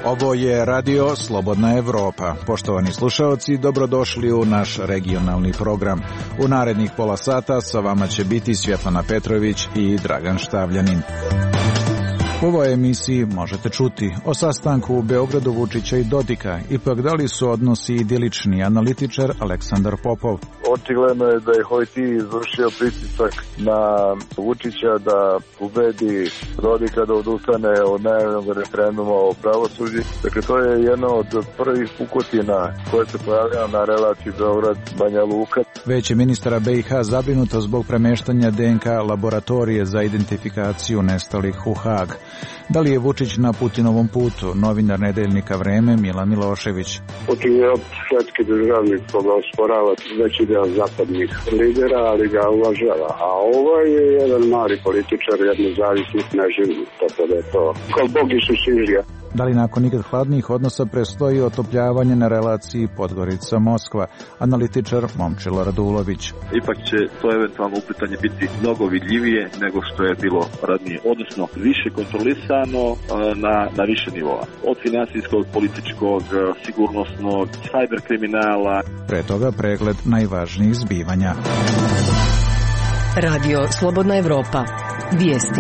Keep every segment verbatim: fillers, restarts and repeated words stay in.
Ovo je Radio Slobodna Evropa. Poštovani slušaoci, dobrodošli u naš regionalni program. U narednih pola sata sa vama će biti Svjetlana Petrović i Dragan Štavljanin. U ovoj emisiji možete čuti o sastanku u Beogradu Vučića i Dodika. Ipak da li su odnosi idilični, analitičar Aleksandar Popov. Očigledno je da je Hojti izvršio pritisak na Vučića da ubedi Dodika da odustane od najavljenog referenduma o pravosuđu. Dakle, to je jedna od prvih pukotina koje se pojavljaju na relaciji Beograd-Banja Luka. Već je ministara B i H zabrinuto zbog premeštanja D N K laboratorije za identifikaciju nestalih u Hag. Da li je Vučić na Putinovom putu? Novinar nedeljnika Vreme Milan Milošević. Putin je svetski državnik koga osporava veći deo zapadnih lidera, ali ga uvažava. A ovaj je jedan mali političar, jedno zavisnih neživnih, tako da je to kao Bog Isus Ilija. Da li nakon nikad hladnijih odnosa prestoji otopljavanje na relaciji Podgorica-Moskva? Analitičar Momčilo Radulović. Ipak će to eventualno uplitanje biti mnogo vidljivije nego što je bilo ranije, odnosno više kontrolisano na, na više nivoa. Od finansijskog, političkog, sigurnosnog, cyber kriminala. Pre toga pregled najvažnijih zbivanja. Radio Slobodna Evropa. Vijesti.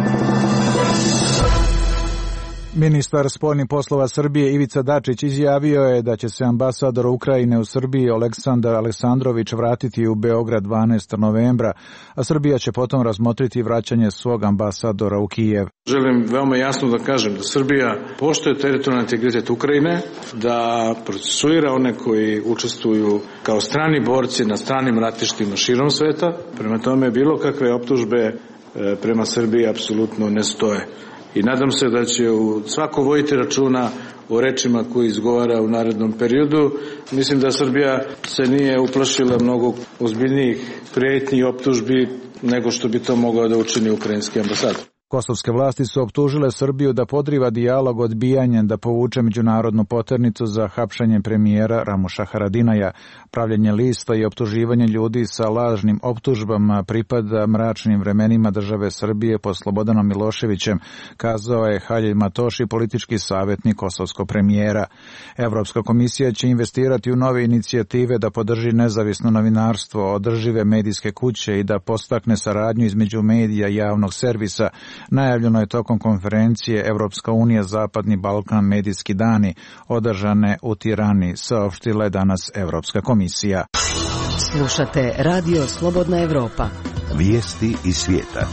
Ministar spoljnih poslova Srbije Ivica Dačić izjavio je da će se ambasador Ukrajine u Srbiji Aleksandar Aleksandrović vratiti u Beograd dvanaestog novembra, a Srbija će potom razmotriti vraćanje svog ambasadora u Kijev. Želim veoma jasno da kažem da Srbija poštuje teritorijalni integritet Ukrajine, da procesuira one koji učestvuju kao strani borci na stranim ratištima širom sveta. Prema tome, bilo kakve optužbe prema Srbiji apsolutno ne stoje. I nadam se da će u svako voditi računa o rečima koje izgovara u narednom periodu. Mislim da Srbija se nije uplašila mnogo ozbiljnijih prijetnji i optužbi nego što bi to mogao da učini ukrajinski ambasador. Kosovske vlasti su optužile Srbiju da podriva dijalog odbijanjem da povuče međunarodnu poternicu za hapšanje premijera Ramuša Haradinaja. Pravljenje lista i optuživanje ljudi sa lažnim optužbama pripada mračnim vremenima države Srbije pod Slobodanom Miloševićem, kazao je Haljej Matoši, politički savjetnik kosovskog premijera. Evropska komisija će investirati u nove inicijative da podrži nezavisno novinarstvo, održive medijske kuće i da podstakne saradnju između medija i javnog servisa. Najavljeno je tokom konferencije Evropska unija Zapadni Balkan medijski dani, održane u Tirani, saopštila je danas Evropska komisija. Slušate Radio Slobodna Evropa. Vijesti iz svijeta.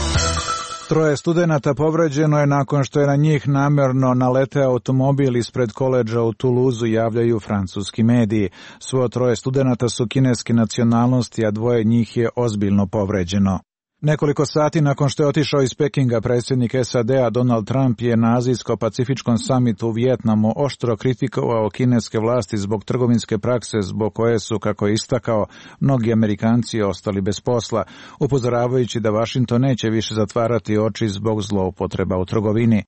Troje studenata povređeno je nakon što je na njih namerno naleteo automobil ispred koledža u Tuluzu, javljaju francuski mediji. Svo troje studenata su kineske nacionalnosti, a dvoje njih je ozbiljno povređeno. Nekoliko sati nakon što je otišao iz Pekinga, predsjednik S A D-a Donald Trump je na Azijsko-Pacifičkom samitu u Vijetnamu oštro kritikovao kineske vlasti zbog trgovinske prakse zbog koje su, kako je istakao, mnogi Amerikanci ostali bez posla, upozoravajući da Washington neće više zatvarati oči zbog zloupotreba u trgovini.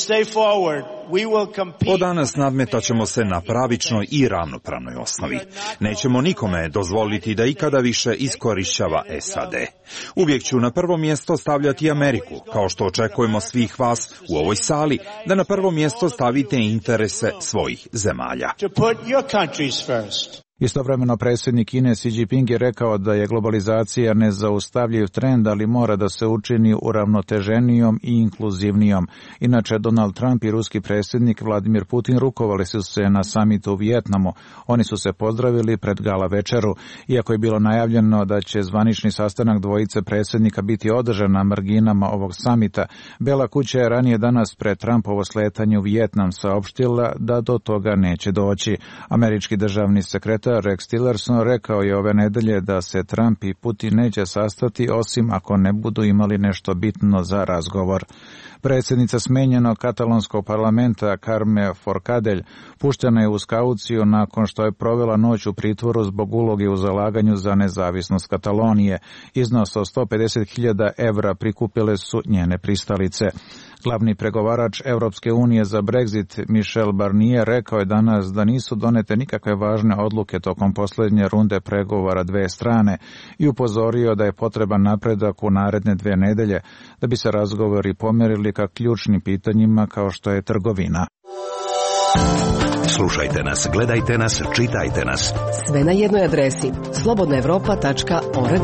Od danas nadmetaćemo se na pravičnoj i ravnopravnoj osnovi. Nećemo nikome dozvoliti da ikada više iskorišćava S A D. Uvijek ću na prvo mjesto stavljati Ameriku, kao što očekujemo svih vas u ovoj sali, da na prvo mjesto stavite interese svojih zemalja. Istovremeno predsjednik Kine Xi Jinping je rekao da je globalizacija nezaustavljiv trend, ali mora da se učini uravnoteženijom i inkluzivnijom. Inače, Donald Trump i ruski predsjednik Vladimir Putin rukovali su se na samitu u Vijetnamu. Oni su se pozdravili pred gala večeru. Iako je bilo najavljeno da će zvanični sastanak dvojice predsjednika biti održan na marginama ovog samita, Bela kuća je ranije danas pred Trumpovo sletanje u Vijetnam saopštila da do toga neće doći. Američki državni sekretar Rex Tillerson rekao je ove nedelje da se Trump i Putin neće sastati osim ako ne budu imali nešto bitno za razgovor. Predsjednica smenjenog katalonskog parlamenta Carme Forcadell puštena je uz kauciju nakon što je provela noć u pritvoru zbog uloge u zalaganju za nezavisnost Katalonije. Iznos od sto pedeset hiljada evra prikupile su njene pristalice. Glavni pregovarač Europske unije za Brexit Michel Barnier rekao je danas da nisu donete nikakve važne odluke tokom posljednje runde pregovora dve strane i upozorio da je potreban napredak u naredne dve nedelje da bi se razgovori pomerili ka ključnim pitanjima kao što je trgovina. Slušajte nas, gledajte nas, čitajte nas. Sve na jednoj adresi slobodna evropa tačka org.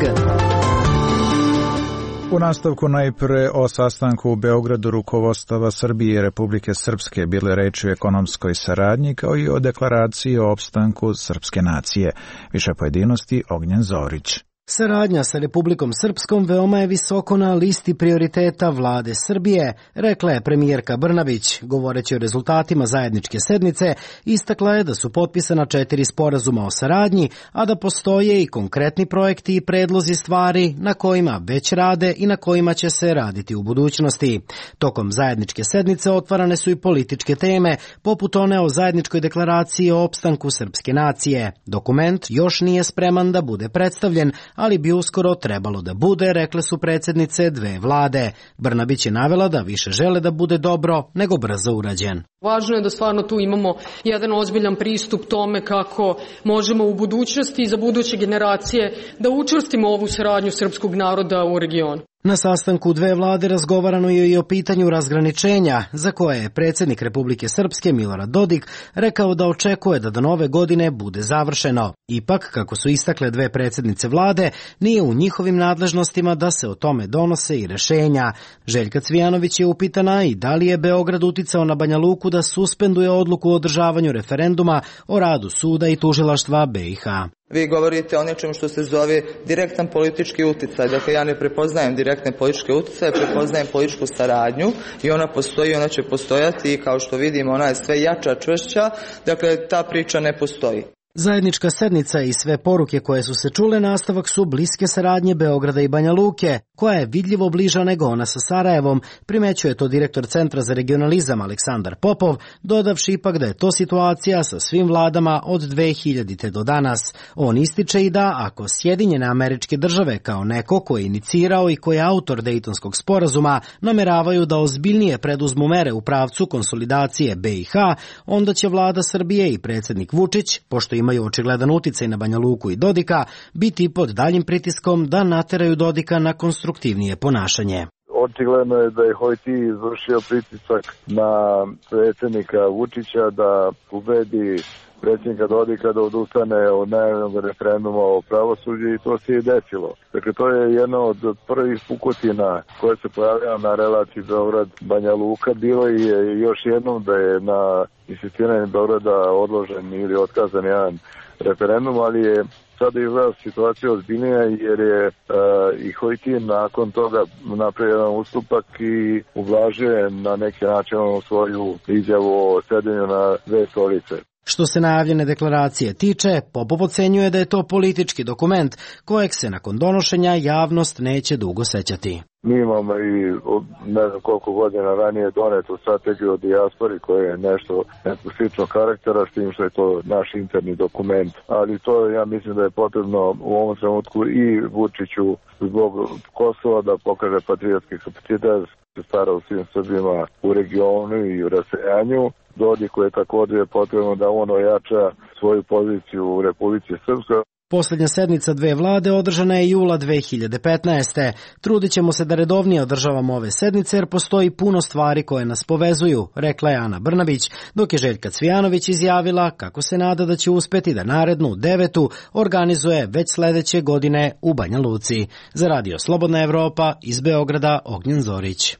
U nastavku najpre o sastanku u Beogradu rukovodstava Srbije i Republike Srpske bile reči o ekonomskoj saradnji kao i o deklaraciji o opstanku srpske nacije. Više pojedinosti Ognjen Zorić. Saradnja sa Republikom Srpskom veoma je visoko na listi prioriteta vlade Srbije, rekla je premijerka Brnabić. Govoreći o rezultatima zajedničke sednice, istakla je da su potpisana četiri sporazuma o saradnji, a da postoje i konkretni projekti i predlozi stvari na kojima već rade i na kojima će se raditi u budućnosti. Tokom zajedničke sednice otvarane su i političke teme, poput one o zajedničkoj deklaraciji o opstanku srpske nacije. Dokument još nije spreman da bude predstavljen, ali bi uskoro trebalo da bude, rekle su predsjednice dve vlade. Brnabić je navela da više žele da bude dobro nego brzo urađen. Važno je da stvarno tu imamo jedan ozbiljan pristup tome kako možemo u budućnosti i za buduće generacije da učvrstimo ovu saradnju srpskog naroda u regionu. Na sastanku dve vlade razgovarano je i o pitanju razgraničenja, za koje je predsjednik Republike Srpske Milorad Dodik rekao da očekuje da do nove godine bude završeno. Ipak, kako su istakle dve predsjednice vlade, nije u njihovim nadležnostima da se o tome donose i rešenja. Željka Cvijanović je upitana i da li je Beograd uticao na Banja Luku da suspenduje odluku o održavanju referenduma o radu suda i tužilaštva B i H. Vi govorite o nečemu što se zove direktan politički uticaj. Dakle, ja ne prepoznajem direktne političke uticaje, prepoznajem političku saradnju i ona postoji, ona će postojati i kao što vidimo ona je sve jača, čvršća. Dakle, ta priča ne postoji. Zajednička sednica i sve poruke koje su se čule nastavak su bliske saradnje Beograda i Banja Luke, koja je vidljivo bliža nego ona sa Sarajevom, primećuje to direktor Centra za regionalizam Aleksandar Popov, dodavši ipak da je to situacija sa svim vladama od dve hiljadite do danas. On ističe i da ako Sjedinjene Američke Države kao neko ko je inicirao i ko je autor Dejtonskog sporazuma nameravaju da ozbiljnije preduzmu mere u pravcu konsolidacije B i H, onda će vlada Srbije i predsjednik Vučić, pošto imaju očigledan uticaj na Banja Luku i Dodika, biti pod daljim pritiskom da nateraju Dodika na konstruktivnije ponašanje. Očigledno je da je Hojti izvršio pritisak na predsjednika Vučića da ubedi predsjednika Dodika da odustane od najavljenog referenduma o pravosuđu i to se je desilo. Dakle, to je jedna od prvih pukotina koje se pojavljaju na relaciji Beograd-Banja Luka. Bilo je još jednom da je na insistiranje Beograda odložen ili otkazan jedan referendum, ali je sada izgleda situacija ozbiljnija jer je uh, i Hojti nakon toga napravio jedan ustupak i ublažuje na neki način svoju izjavu o sedenju na dve stolice. Što se najavljene deklaracije tiče, Popov ocenjuje da je to politički dokument kojeg se nakon donošenja javnost neće dugo sećati. Mi imamo i ne znam koliko godina ranije donetu strategiju o dijaspori koja je nešto nekog sličnog karaktera, s tim što je to naš interni dokument. Ali to ja mislim da je potrebno u ovom trenutku i Vučiću zbog Kosova da pokaže patriotski kapacitet, se stara o svim Srbima u regionu i u raseljanju. Dodiku je također potrebno da on ojača svoju poziciju u Republici Srpskoj. Posljednja sednica dve vlade održana je jula dve hiljade petnaeste. Trudit ćemo se da redovnije održavamo ove sednice jer postoji puno stvari koje nas povezuju, rekla je Ana Brnabić, dok je Željka Cvijanović izjavila kako se nada da će uspeti da narednu devetu organizuje već sledeće godine u Banja Luci. Za Radio Slobodna Evropa iz Beograda Ognjen Zorić.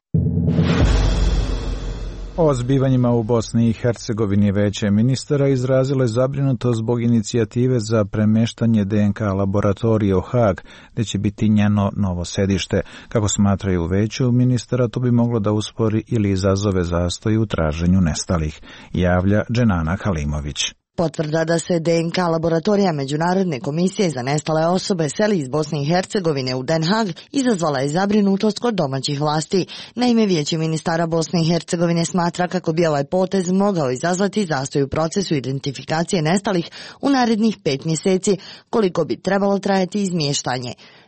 O zbivanjima u Bosni i Hercegovini veće ministara izrazilo je zabrinutost zbog inicijative za premeštanje D N K laboratorije u Hag, gde će biti njeno novo sedište. Kako smatraju u veću ministara, to bi moglo da uspori ili izazove zastoj u traženju nestalih, javlja Dženana Halimović. Potvrda da se D N K laboratorija Međunarodne komisije za nestale osobe seli iz Bosne i Hercegovine u Den Haag izazvala je zabrinutost kod domaćih vlasti. Naime, Vijeće ministara Bosne i Hercegovine smatra kako bi ovaj potez mogao izazvati zastoj u procesu identifikacije nestalih u narednih pet mjeseci, koliko bi trebalo trajati izmještanje.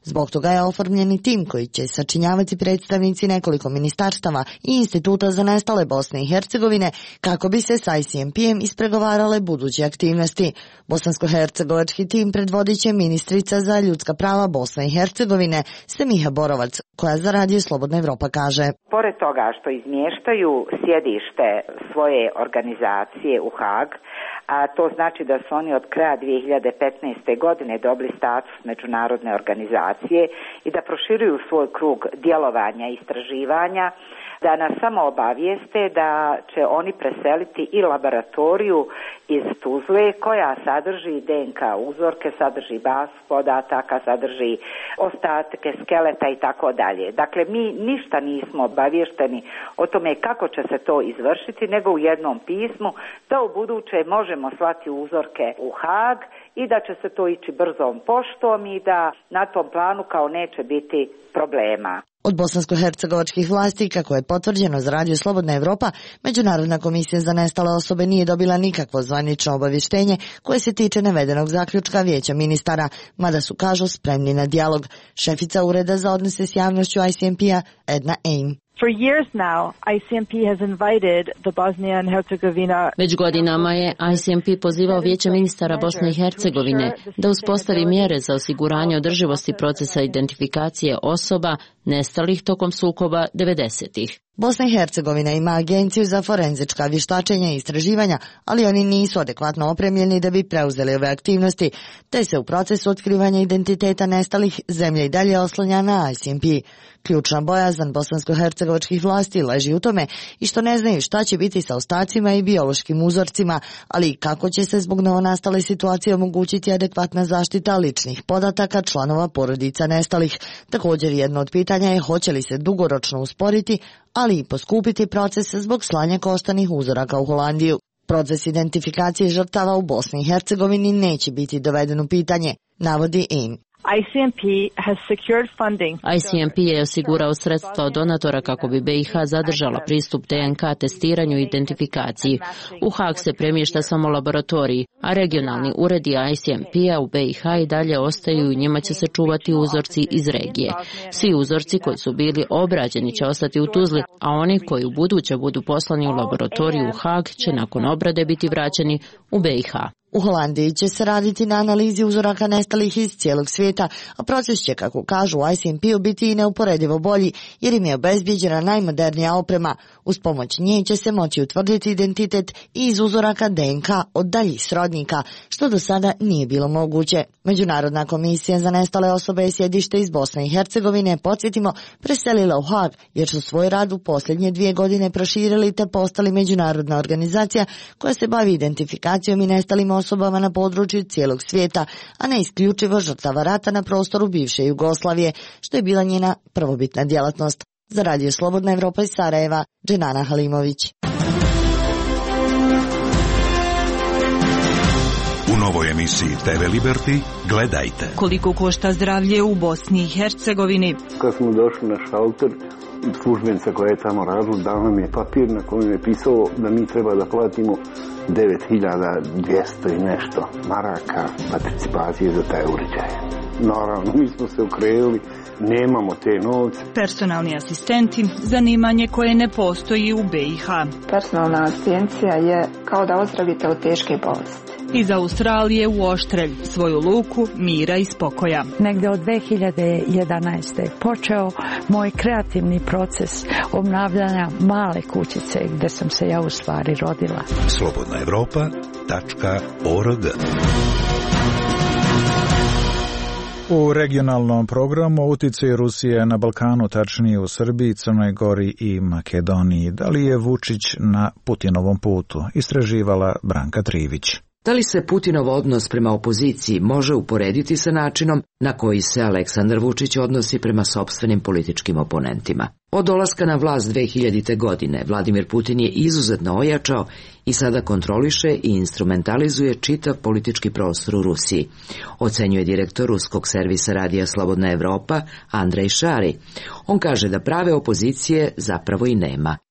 Zbog toga je oformljen i tim koji će sačinjavati predstavnici nekoliko ministarstava i instituta za nestale Bosne i Hercegovine kako bi se s I C M P-em ispregovarale buduće aktivnosti. Bosansko-hercegovački tim predvodit će ministrica za ljudska prava Bosne i Hercegovine Semiha Borovac, koja za Radio Slobodna Evropa kaže: Pored toga što izmještaju sjedište svoje organizacije u Hag, a to znači da su oni od kraja dvije hiljade petnaeste. godine dobili status međunarodne organizacije i da proširuju svoj krug djelovanja i istraživanja, da nas samo obavijeste da će oni preseliti i laboratoriju iz Tuzle koja sadrži D N K uzorke, sadrži baz podataka, sadrži ostatke skeleta i tako dalje. Dakle, mi ništa nismo obavješteni o tome kako će se to izvršiti, nego u jednom pismu da u buduće možemo slati uzorke u Hag i da će se to ići brzom poštom i da na tom planu kao neće biti problema. Od bosansko-hercegovačkih vlasti, kako je potvrđeno za Radio Slobodna Evropa, Međunarodna komisija za nestale osobe nije dobila nikakvo zvanično obavještenje koje se tiče navedenog zaključka Vijeća ministara, mada su, kažu, spremni na dijalog. Šefica Ureda za odnose s javnošću I C M P-a Edna Aim. For years now, I C M P has invited the Bosnia and Herzegovina. Već godinama je I C M P pozivao Vijeće ministara Bosne i Hercegovine da uspostavi mjere za osiguranje održivosti procesa identifikacije osoba nestalih tokom sukoba devedesetih. Bosna i Hercegovina ima agenciju za forenzička vještačenja i istraživanja, ali oni nisu adekvatno opremljeni da bi preuzeli ove aktivnosti, te se u procesu otkrivanja identiteta nestalih zemlja i dalje oslanja na I C M P. Ključna bojazan bosansko-hercegovačkih vlasti leži u tome i što ne znaju šta će biti sa ostacima i biološkim uzorcima, ali i kako će se zbog novonastale situacije omogućiti adekvatna zaštita ličnih podataka članova porodica nestalih. Također jedno od pitanja je hoće li se dugoročno usporiti, ali i poskupiti proces zbog slanja koštanih uzoraka u Holandiju. Proces identifikacije žrtava u Bosni i Hercegovini neće biti doveden u pitanje, navodi Aim. I C M P has secured funding. I C M P je osigurao sredstva od donatora kako bi B i H zadržala pristup D N K testiranju i identifikaciji. U Hag se premješta samo laboratoriji, a regionalni uredi I C M P-a u B i H i dalje ostaju i njima će se čuvati uzorci iz regije. Svi uzorci koji su bili obrađeni će ostati u Tuzli, a oni koji u buduće budu poslani u laboratoriju u Hag će nakon obrade biti vraćeni u B i H. U Holandiji će se raditi na analizi uzoraka nestalih iz cijelog svijeta, a proces će, kako kažu I C M P-u, biti i neuporedivo bolji, jer im je obezbijeđena najmodernija oprema. Uz pomoć nje će se moći utvrditi identitet i iz uzoraka D N K od daljih srodnika, što do sada nije bilo moguće. Međunarodna komisija za nestale osobe je sjedište iz Bosne i Hercegovine, podsjetimo, preselila u Hag, jer su svoj rad u posljednje dvije godine proširili te postali međunarodna organizacija koja se bavi identifikacijom i nestalim osobama na području cijelog svijeta, a ne isključivo žrtava rata na prostoru bivše Jugoslavije, što je bila njena prvobitna djelatnost. Za Radio Slobodna Evropa iz Sarajeva, Dženana Halimović. U novoj emisiji T V Liberty gledajte. Koliko košta zdravlje u Bosni i Hercegovini? Kad smo došli na šalter, službenica koja je tamo radila dala nam je papir na kojem je pisalo da mi treba da platimo devet hiljada dvjesto i nešto maraka participacije za taj uređaj. Naravno, mi smo se okrenuli, nemamo te novce. Personalni asistenti, zanimanje koje ne postoji u B i H. Personalna asistencija je kao da ozdravite od teške bolesti. Iz Australije u Oštrelj, svoju luku mira i spokoja. Negde od dve hiljade jedanaeste. počeo moj kreativni proces obnavljanja male kućice gdje sam se ja u stvari rodila. slobodna evropa tačka org. U regionalnom programu uticaj Rusije na Balkanu, tačnije u Srbiji, Crnoj Gori i Makedoniji. Da li je Vučić na Putinovom putu? Istraživala Branka Trivić. Da li se Putinov odnos prema opoziciji može uporediti sa načinom na koji se Aleksandar Vučić odnosi prema sopstvenim političkim oponentima? Od dolaska na vlast dve hiljadite. godine Vladimir Putin je izuzetno ojačao i sada kontroliše i instrumentalizuje čitav politički prostor u Rusiji, ocenjuje direktor ruskog servisa Radija Slobodna Evropa Andrej Šari. On kaže da prave opozicije zapravo i nema.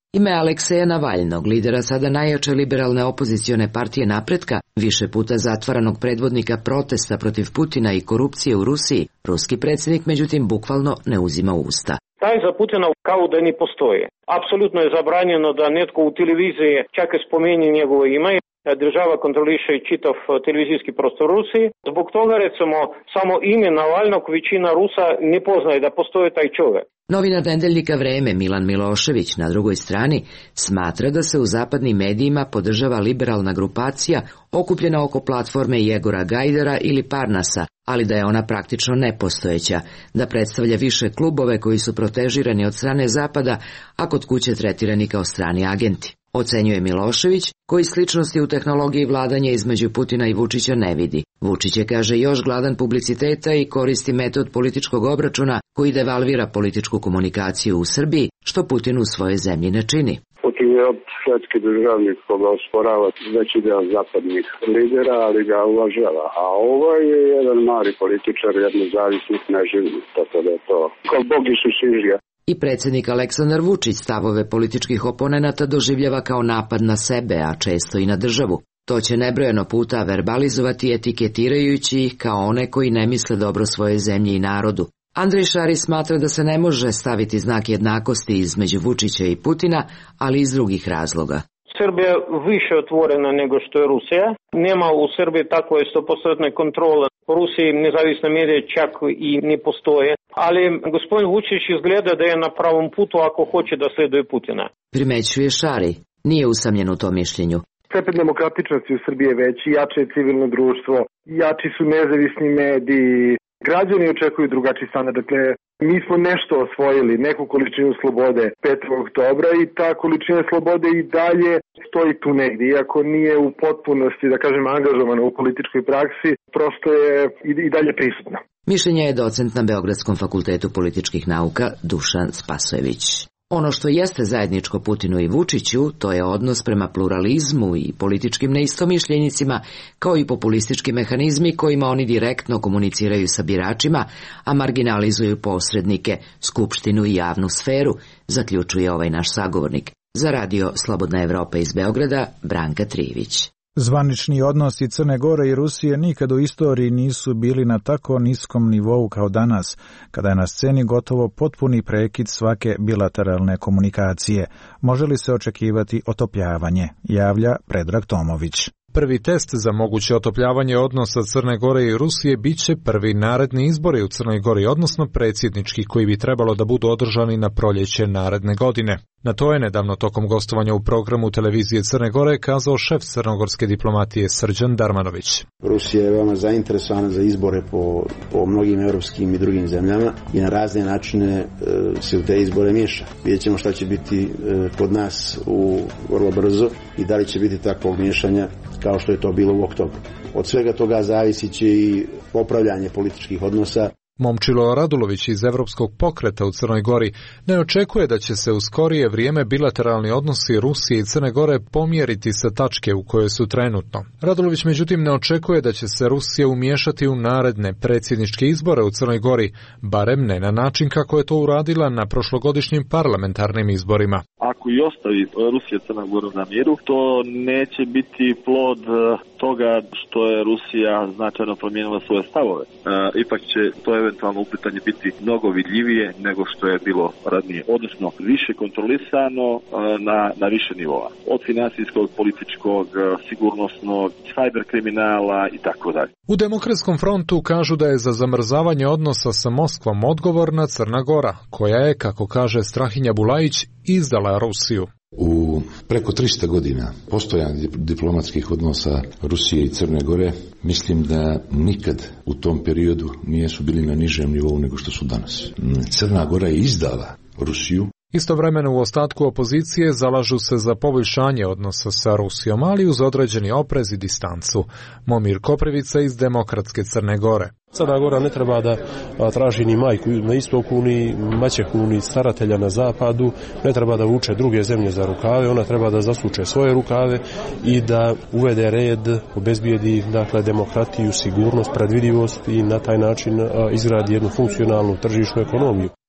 Ime Alekseja Navalnog, lidera sada najjače liberalne opozicione partije Napretka, više puta zatvaranog predvodnika protesta protiv Putina i korupcije u Rusiji, ruski predsjednik međutim bukvalno ne uzima u usta. Taj za Putina kao da ne postoje. Apsolutno je zabranjeno da netko u televiziji čak i spomeni njegovo ime. Država kontroliše i čitav televizijski prostor Rusiji. Zbog toga, recimo, samo ime Navalnog većina Rusa ne poznaje da postoji taj čovjek. Novinar nedeljnika Vreme Milan Milošević na drugoj strani smatra da se u zapadnim medijima podržava liberalna grupacija okupljena oko platforme Jegora Gajdara ili Parnasa, ali da je ona praktično nepostojeća, da predstavlja više klubove koji su protežirani od strane Zapada, a kod kuće tretirani kao strani agenti. Ocenjuje Milošević, koji sličnosti u tehnologiji vladanja između Putina i Vučića ne vidi. Vučić je, kaže, još gladan publiciteta i koristi metod političkog obračuna koji devalvira političku komunikaciju u Srbiji, što Putin u svojoj zemlji ne čini. Putin je svetski državnik koga osporava veći deo zapadnih lidera, ali ga uvažava. A ovaj je jedan mali političar, jednozavisnik neživnik, tako da je to kao Bog i Šišizija. I predsjednik Aleksandar Vučić stavove političkih oponenata doživljava kao napad na sebe, a često i na državu. To će nebrojeno puta verbalizovati etiketirajući ih kao one koji ne misle dobro svoje zemlji i narodu. Andrej Šarić smatra da se ne može staviti znak jednakosti između Vučića i Putina, ali iz drugih razloga. Srbija je više otvorena nego što je Rusija. Nema u Srbiji takve sto posto kontrole. U Rusiji nezavisne medije čak i ne postoje. Ali gospodin Vučić izgleda da je na pravom putu ako hoće da sleduje Putina. Primećuje Šari. Nije usamljen u tom mišljenju. Stepen demokratičnosti u Srbiji je veći, jače je civilno društvo, jači su nezavisni mediji, građani očekuju drugačiji standard. Dakle, mi smo nešto osvojili, neku količinu slobode petog oktobra i ta količina slobode i dalje stoji tu negdje, iako nije u potpunosti, da kažem, angažovana u političkoj praksi, prosto je i dalje prisutna. Mišljenje je docent na Beogradskom fakultetu političkih nauka Dušan Spasojević. Ono što jeste zajedničko Putinu i Vučiću, to je odnos prema pluralizmu i političkim neistomišljenicima, kao i populistički mehanizmi kojima oni direktno komuniciraju sa biračima, a marginalizuju posrednike, skupštinu i javnu sferu, zaključuje ovaj naš sagovornik. Za radio Slobodna Evropa iz Beograda, Branka Trivić. Zvanični odnosi Crne Gore i Rusije nikad u istoriji nisu bili na tako niskom nivou kao danas, kada je na sceni gotovo potpuni prekid svake bilateralne komunikacije. Može li se očekivati otopljavanje, javlja Predrag Tomović. Prvi test za moguće otopljavanje odnosa Crne Gore i Rusije biće prvi naredni izbori u Crnoj Gori, odnosno predsjednički, koji bi trebalo da budu održani na proljeće naredne godine. Na to je nedavno tokom gostovanja u programu televizije Crne Gore kazao šef crnogorske diplomatije Srđan Darmanović. Rusija je veoma zainteresovana za izbore po, po mnogim evropskim i drugim zemljama i na razne načine e, se u te izbore miješa. Vidjet ćemo šta će biti e, kod nas u vrlo brzo i da li će biti takvog miješanja kao što je to bilo u oktobru. Od svega toga zavisi će i popravljanje političkih odnosa. Momčilo Radulović iz Evropskog pokreta u Crnoj Gori ne očekuje da će se u skorije vrijeme bilateralni odnosi Rusije i Crne Gore pomjeriti sa tačke u kojoj su trenutno. Radulović međutim ne očekuje da će se Rusija umiješati u naredne predsjedničke izbore u Crnoj Gori, barem ne na način kako je to uradila na prošlogodišnjim parlamentarnim izborima. Ako i ostavi Rusija Crna Gora na miru, to neće biti plod toga što je Rusija značajno promijenila svoje stavove. E, ipak će to eventualno upletanje biti mnogo vidljivije nego što je bilo ranije, odnosno više kontrolisano e, na, na više nivoa. Od finansijskog, političkog, sigurnosnog, cyber kriminala i tako dalje. U Demokratskom frontu kažu da je za zamrzavanje odnosa sa Moskvom odgovorna Crna Gora, koja je, kako kaže Strahinja Bulajić, izdala Rusiju. U preko tristo godina postojanja diplomatskih odnosa Rusije i Crne Gore, mislim da nikad u tom periodu nisu bili na nižem nivou nego što su danas. Crna Gora je izdala Rusiju. Istovremeno u ostatku opozicije zalažu se za poboljšanje odnosa sa Rusijom, ali uz određeni oprez i distancu. Momir Koprivica iz Demokratske Crne Gore. Crna Gora ne treba da traži ni majku na istoku, ni maćehu, ni staratelja na zapadu, ne treba da vuče druge zemlje za rukave, ona treba da zasuče svoje rukave i da uvede red, obezbijedi dakle demokratiju, sigurnost, predvidivost i na taj način izgradi jednu funkcionalnu tržišnu ekonomiju.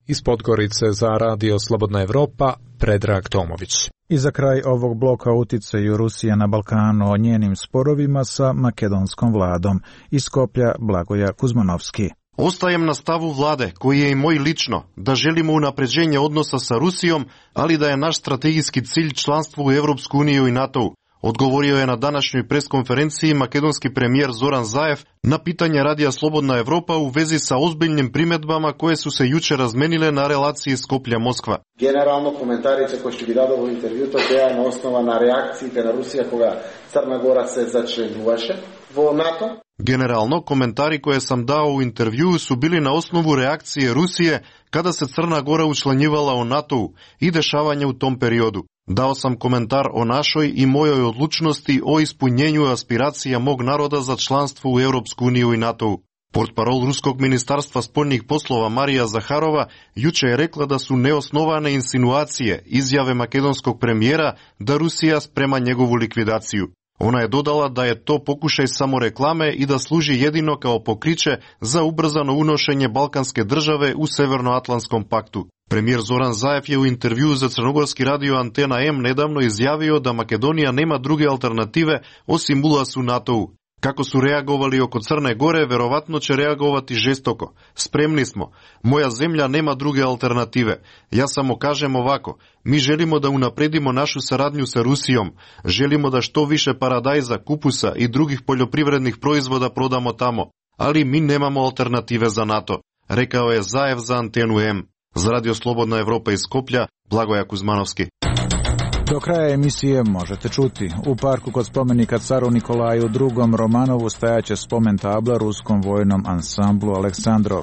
Iz Podgorice za Radio Slobodna Evropa, Predrag Tomović. I za kraj ovog bloka uticaju Rusija na Balkanu o njenim sporovima sa makedonskom vladom. Iz Skoplja Blagoja Kuzmanovski. Ostajem na stavu vlade, koji je i moj lično, da želimo unapređenje odnosa sa Rusijom, ali da je naš strategijski cilj članstvo u Evropsku uniju i NATO. Odgovorio je na današnjoj preskonferenciji makedonski premijer Zoran Zaev na pitanje Radija Slobodna Evropa u vezi sa ozbiljnim primjedbama koje su se juče razmenile na relaciji Skoplja-Moskva. Generalno komentarice koje ću bi dado u intervju, to je na osnova na reakciji na Rusija koga Crna Gora se začlenjuvaše vo NATO. Generalno, komentari koje sam dao u intervjuu su bili na osnovu reakcije Rusije kada se Crna Gora učlanjivala u NATO i dešavanje u tom periodu. Dao sam komentar o našoj i mojoj odlučnosti o ispunjenju aspiracija mog naroda za članstvo u Europsku uniju i NATO. Portparol Ruskog ministarstva spoljnih poslova Marija Zaharova juče je rekla da su neosnovane insinuacije izjave makedonskog premijera da Rusija sprema njegovu likvidaciju. Ona je dodala da je to pokušaj samoreklame i da služi jedino kao pokriće za ubrzano unošenje balkanske države u Severnoatlantskom paktu. Premijer Zoran Zaev je u intervjuu za crnogorski radio Antena M nedavno izjavio da Makedonija nema druge alternative osim ulaza u NATO-u. Kako su reagovali oko Crne Gore, verovatno će reagovati žestoko. Spremni smo. Moja zemlja nema druge alternative. Ja samo kažem ovako. Mi želimo da unapredimo našu saradnju sa Rusijom. Želimo da što više paradajza, kupusa i drugih poljoprivrednih proizvoda prodamo tamo. Ali mi nemamo alternative za NATO, rekao je Zaev za Antenu M. Za Radio Slobodna Evropa iz Skoplja, Blagoja Kuzmanovski. Do kraja emisije možete čuti. U parku kod spomenika caru Nikolaju drugom Romanovu stajaće spomen tabla ruskom vojnom ansamblu Aleksandrov.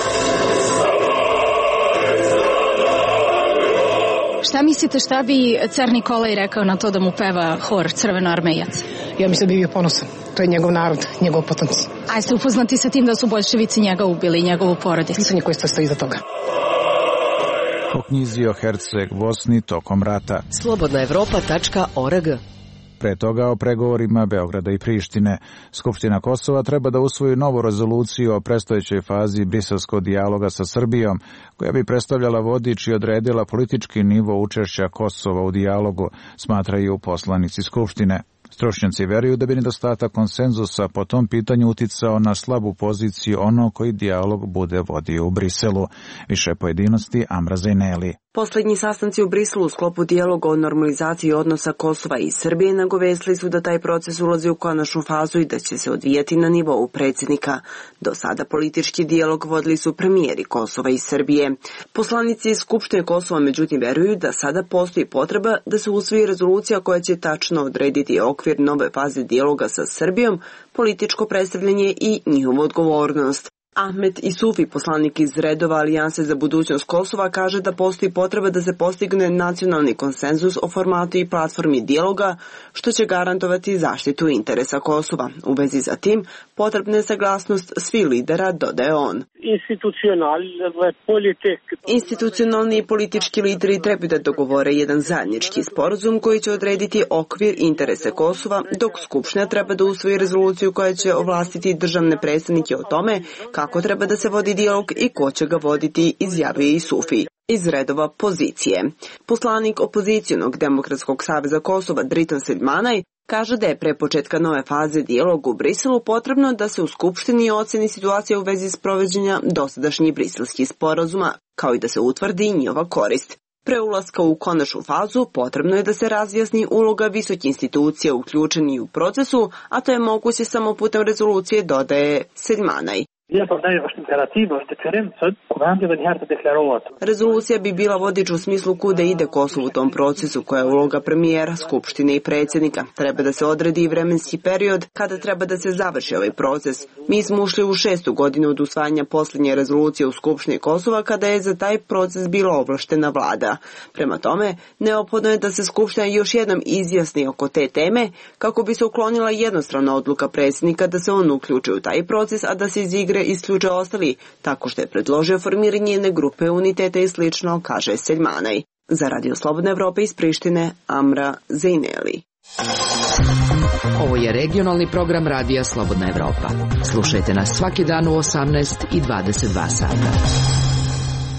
Šta mislite šta bi car Nikolaj rekao na to da mu peva hor Crvenoarmejac? Ja mislim da bi bio ponosan. To je njegov narod, njegov potomci. A jeste upoznati sa tim da su boljševici njega ubili i njegovu porodicu? Pitanje koje stoji iza toga. O knjizi o Herceg Bosni tokom rata. slobodna evropa tačka org. Pre toga o pregovorima Beograda i Prištine. Skupština Kosova treba da usvoji novu rezoluciju o predstojećoj fazi briselskog dijaloga sa Srbijom, koja bi predstavljala vodič i odredila politički nivo učešća Kosova u dijalogu, smatraju poslanici Skupštine. Stručnjaci veruju da bi nedostatak konsenzusa po tom pitanju uticao na slabu poziciju ono koji dijalog bude vodio u Briselu. Više pojedinosti Amra Zajneli. Poslednji sastanci u Briselu u sklopu dijaloga o normalizaciji odnosa Kosova i Srbije nagovestili su da taj proces ulazi u konačnu fazu i da će se odvijati na nivou predsjednika. Do sada politički dijalog vodili su premijeri Kosova i Srbije. Poslanici iz Skupštine Kosova međutim veruju da sada postoji potreba da se usvoji rezolucija koja će tačno odrediti okvir nove faze dijaloga sa Srbijom, političko predstavljanje i njihovu odgovornost. Ahmet Isufi, poslanik iz redova Alijanse za budućnost Kosova, kaže da postoji potreba da se postigne nacionalni konsenzus o formatu i platformi dijaloga, što će garantovati zaštitu interesa Kosova. U vezi za tim, potrebna je saglasnost svih lidera, dodaje on. Institucionalni i politički lideri trebaju da dogovore jedan zajednički sporazum koji će odrediti okvir interese Kosova, dok Skupština treba da usvoji rezoluciju koja će ovlastiti državne predstavnike o tome kako treba da se vodi dijalog i ko će ga voditi, izjavio i Sufi iz redova pozicije. Poslanik opozicijonog Demokratskog saveza Kosova Driton Sedmanaj kaže da je pre početka nove faze dijaloga u Briselu potrebno da se u Skupštini oceni situacija u vezi s provođenja dosadašnjih briselskih sporazuma, kao i da se utvrdi njihova korist. Pre ulaska u konačnu fazu potrebno je da se razjasni uloga visokih institucija uključeni u procesu, a to je moguće samo putem rezolucije, dodaje Sedmanaj. Rezolucija bi bila vodič u smislu kuda ide Kosovo u tom procesu, koja je uloga premijera, Skupštine i predsjednika. Treba da se odredi i vremenski period kada treba da se završi ovaj proces. Mi smo ušli u šestu godinu od usvajanja posljednje rezolucije u Skupštini Kosova kada je za taj proces bila ovlaštena vlada. Prema tome, neophodno je da se Skupština još jednom izjasni oko te teme kako bi se uklonila jednostrana odluka predsjednika da se on uključi u taj proces, a da se iz igre isključe ostali, tako što je predložio formiranje jedne grupe uniteta i slično, kaže Sedmanaj. Za Radio Slobodna Evropa iz Prištine, Amra Zajneli. Ovo je regionalni program Radija Slobodna Evropa. Slušajte nas svaki dan u osamnaest i dvadeset dva sata.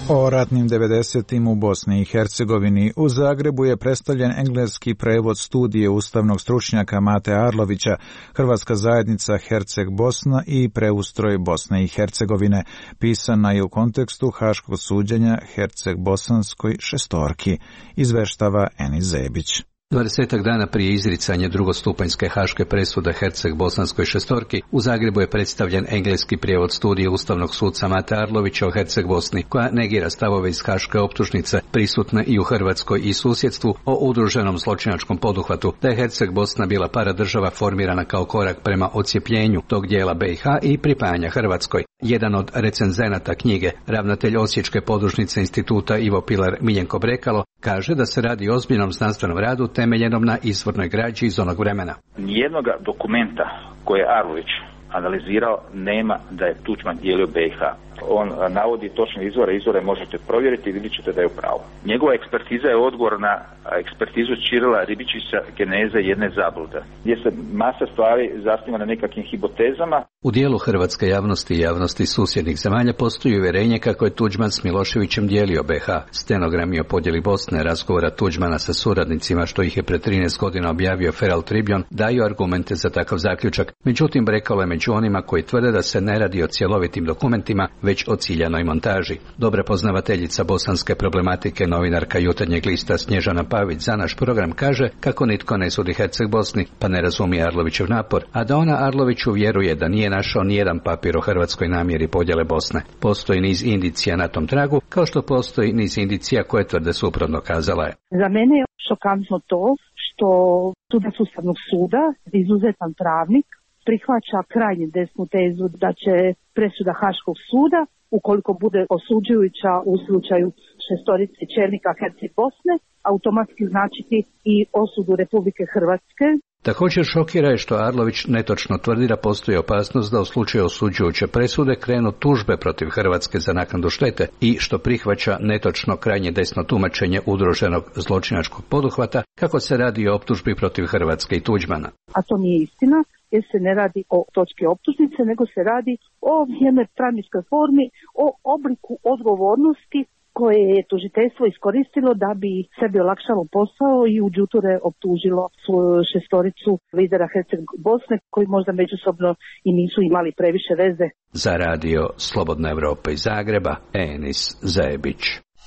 O ratnim devedesetim u Bosni i Hercegovini. U Zagrebu je predstavljen engleski prevod studije ustavnog stručnjaka Mate Arlovića, Hrvatska zajednica Herceg Bosna i preustroj Bosne i Hercegovine, pisana je u kontekstu haškog suđenja Herceg Bosanskoj šestorki, izveštava Enis Zebić. Dvadesetak dana prije izricanja drugostupanjske haške presude Herceg Bosanskoj šestorki, u Zagrebu je predstavljen engleski prijevod studije ustavnog suca Mate Arlovića o Herceg Bosni, koja negira stavove iz haške optužnice prisutne i u Hrvatskoj i susjedstvu o udruženom zločinačkom poduhvatu, da je Herceg Bosna bila paradržava formirana kao korak prema odcijepljenju tog dijela B i H i pripajanja Hrvatskoj. Jedan od recenzenata knjige, ravnatelj Osječke podružnice instituta Ivo Pilar Miljenko Brekalo, kaže da se radi o ozbiljnom znanstvenom radu temeljenom na izvornoj građi iz onog vremena. Nijednog dokumenta koje je Arlović analizirao nema da je Tuđman dijelio B i H. On navodi točne izvore, izvore možete provjeriti i vidjet ćete da je u pravu. Njegova ekspertiza je odgovor na ekspertizu Čirila Ribičića geneze jedne zablude, gdje se masa stvari zasniva na nekakvim hipotezama. U dijelu hrvatske javnosti i javnosti susjednih zemalja postoji uvjerenje kako je Tuđman s Miloševićem dijelio B i H. Stenogrami o podjeli Bosne, razgovora Tuđmana sa suradnicima, što ih je pred trinaest godina objavio Feral Tribune, daju argumente za takav zaključak. Međutim, Brekalo je među onima koji tvrde da se ne radi o cjelovitim dokumentima, već o ciljanoj montaži. Dobra poznavateljica bosanske problematike, novinarka Jutarnjeg lista Snježana Pavić za naš program kaže kako nitko ne sudi Herceg Bosni, pa ne razumije Arlovićev napor, a da ona Arloviću vjeruje da nije našao nijedan papir o hrvatskoj namjeri podjele Bosne. Postoji niz indicija na tom tragu, kao što postoji niz indicija koje tvrde suprotno, kazala je. Za mene je šokantno to što sudac Ustavnog suda, izuzetan pravnik, prihvaća krajnje desnu tezu da će presuda Haškog suda, ukoliko bude osuđujuća u slučaju šestorice čelnika Herceg Bosne, automatski značiti i osudu Republike Hrvatske. Također šokira je što Arlović netočno tvrdi da postoji opasnost da u slučaju osuđujuće presude krenu tužbe protiv Hrvatske za naknadu štete i što prihvaća netočno krajnje desno tumačenje udruženog zločinačkog poduhvata kako se radi o optužbi protiv Hrvatske i Tuđmana. A to nije istina, jer se ne radi o točki optužnice, nego se radi o jednoj pravničkoj formi, o obliku odgovornosti koje je tužiteljstvo iskoristilo da bi sebi olakšalo posao i u đuture optužilo šestoricu lidera Herceg Bosne koji možda međusobno i nisu imali previše veze. Za radio Slobodna Evropa iz Zagreba, Enis Zebić.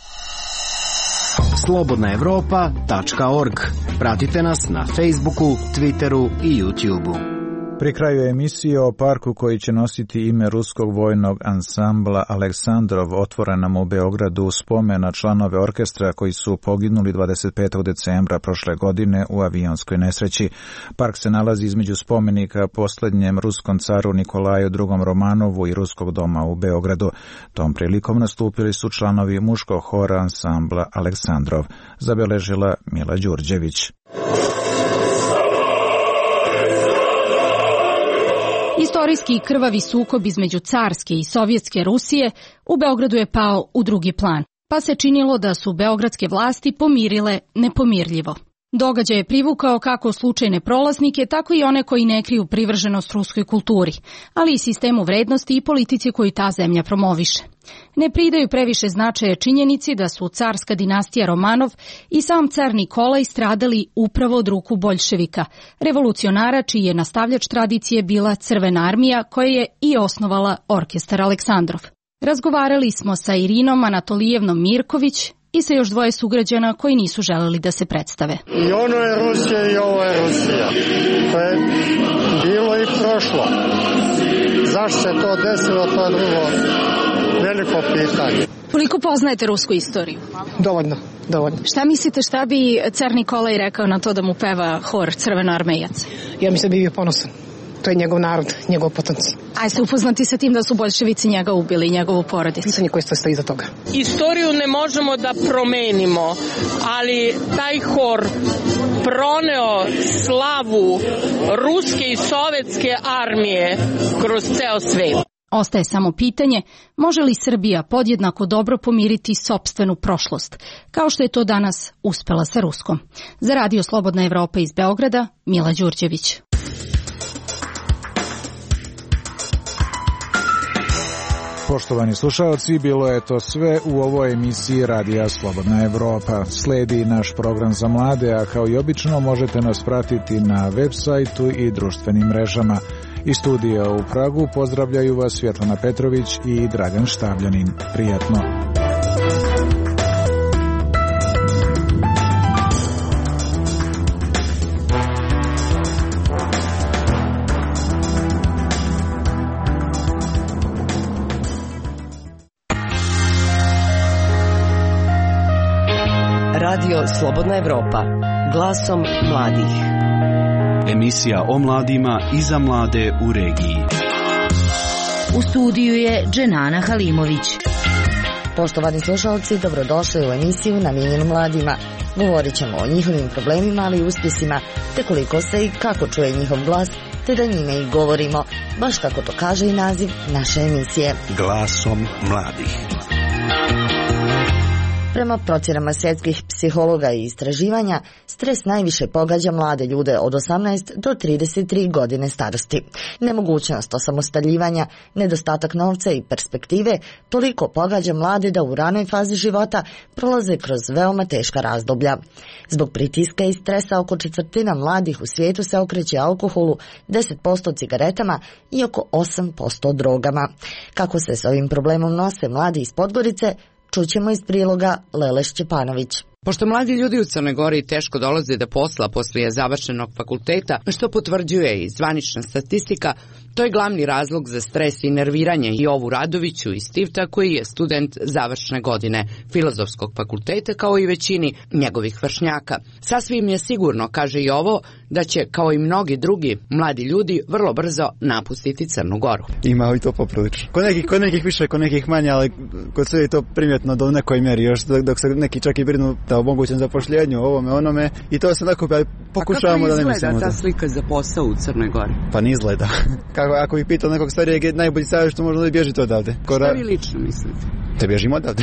slobodna evropa tačka org. Pratite nas na Facebooku, Twitteru i YouTubeu. Pri kraju emisije o parku koji će nositi ime ruskog vojnog ansambla Aleksandrov, otvoren nam u Beogradu u spomen na članove orkestra koji su poginuli dvadeset petog decembra prošle godine u avionskoj nesreći. Park se nalazi između spomenika posljednjem ruskom caru Nikolaju drugom Romanovu i Ruskog doma u Beogradu. Tom prilikom nastupili su članovi muškog hora ansambla Aleksandrov, zabeležila Mila Đurđević. Istorijski i krvavi sukob između carske i sovjetske Rusije u Beogradu je pao u drugi plan, pa se činilo da su beogradske vlasti pomirile nepomirljivo. Događaj je privukao kako slučajne prolaznike, tako i one koji ne kriju privrženost ruskoj kulturi, ali i sistemu vrednosti i politici koju ta zemlja promoviše. Ne pridaju previše značaja činjenici da su carska dinastija Romanov i sam car Nikolaj stradali upravo od ruku boljševika, revolucionara čiji je nastavljač tradicije bila Crvena armija koja je i osnovala orkestar Aleksandrov. Razgovarali smo sa Irinom Anatolijevnom Mirković i sa još dvoje sugrađana koji nisu želeli da se predstave. I ono je Rusija i ovo je Rusija. To je bilo i prošlo. Zašto se to desilo, to je drugo veliko pitanje. Koliko poznajete rusku istoriju? Dovoljno, dovoljno. Šta mislite šta bi car Nikolaj rekao na to da mu peva hor crvenoarmejaca? Ja mislim da bi bio ponosan. To je njegov narod, njegov potomci. A jeste upoznati sa tim da su boljševici njega ubili i njegovu porodicu? Pitanje koje stoji iza toga. Istoriju ne možemo da promenimo, ali taj hor proneo slavu ruske i sovjetske armije kroz ceo svet. Ostaje samo pitanje, može li Srbija podjednako dobro pomiriti sopstvenu prošlost, kao što je to danas uspela sa Ruskom. Za radio Slobodna Evropa iz Beograda, Mila Đurđević. Poštovani slušalci, bilo je to sve u ovoj emisiji Radija Slobodna Evropa. Sledi naš program za mlade, a kao i obično možete nas pratiti na web sajtu i društvenim mrežama. Iz studija u Pragu pozdravljaju vas Svjetlana Petrović i Dragan Štavljanin. Prijatno! Radio Slobodna Evropa, glasom mladih. Emisija o mladima i za mlade u regiji. U studiju je Dženana Halimović. Poštovani slušalci, dobrodošli u emisiju namijenjenu mladima. Govorit ćemo o njihovim problemima, ali i uspjesima, te koliko se i kako čuje njihov glas, te da njime i govorimo, baš kako to kaže i naziv naše emisije. Glasom mladih. Prema procjenama svjetskih psihologa i istraživanja, stres najviše pogađa mlade ljude od osamnaest do trideset tri godine starosti. Nemogućnost osamostaljivanja, nedostatak novca i perspektive toliko pogađa mlade da u ranoj fazi života prolaze kroz veoma teška razdoblja. Zbog pritiska i stresa oko četvrtina mladih u svijetu se okreće alkoholu, deset posto cigaretama i oko osam posto drogama. Kako se s ovim problemom nose mladi iz Podgorice, čućemo iz priloga Lele Šćepanović. Pošto mladi ljudi u Crnoj Gori teško dolaze do posla poslije završenog fakulteta, što potvrđuje i zvanična statistika, to je glavni razlog za stres i nerviranje Jovu Radoviću iz Tivta, koji je student završne godine Filozofskog fakulteta, kao i većini njegovih vršnjaka. Sasvim je sigurno, kaže Jovo, da će, kao i mnogi drugi mladi ljudi, vrlo brzo napustiti Crnu Goru. Ima i to poprilično. Kod nekih, kod nekih više, kod nekih manje, ali kod sve je to primjetno do nekoj mjeri, još dok se neki čak i brinu da omogućen zapošljenju, ovome, onome, i to se nakupi, ali pokušavamo da ne mislimo. A kako izgleda ta slika za posao u Crnoj Gori? Pa ne izgleda. Kako, ako bih pitao nekog starijeg, najbolji savjet što možda da bježite odavde. Kora... Šta vi lično mislite? Da bježimo odavde.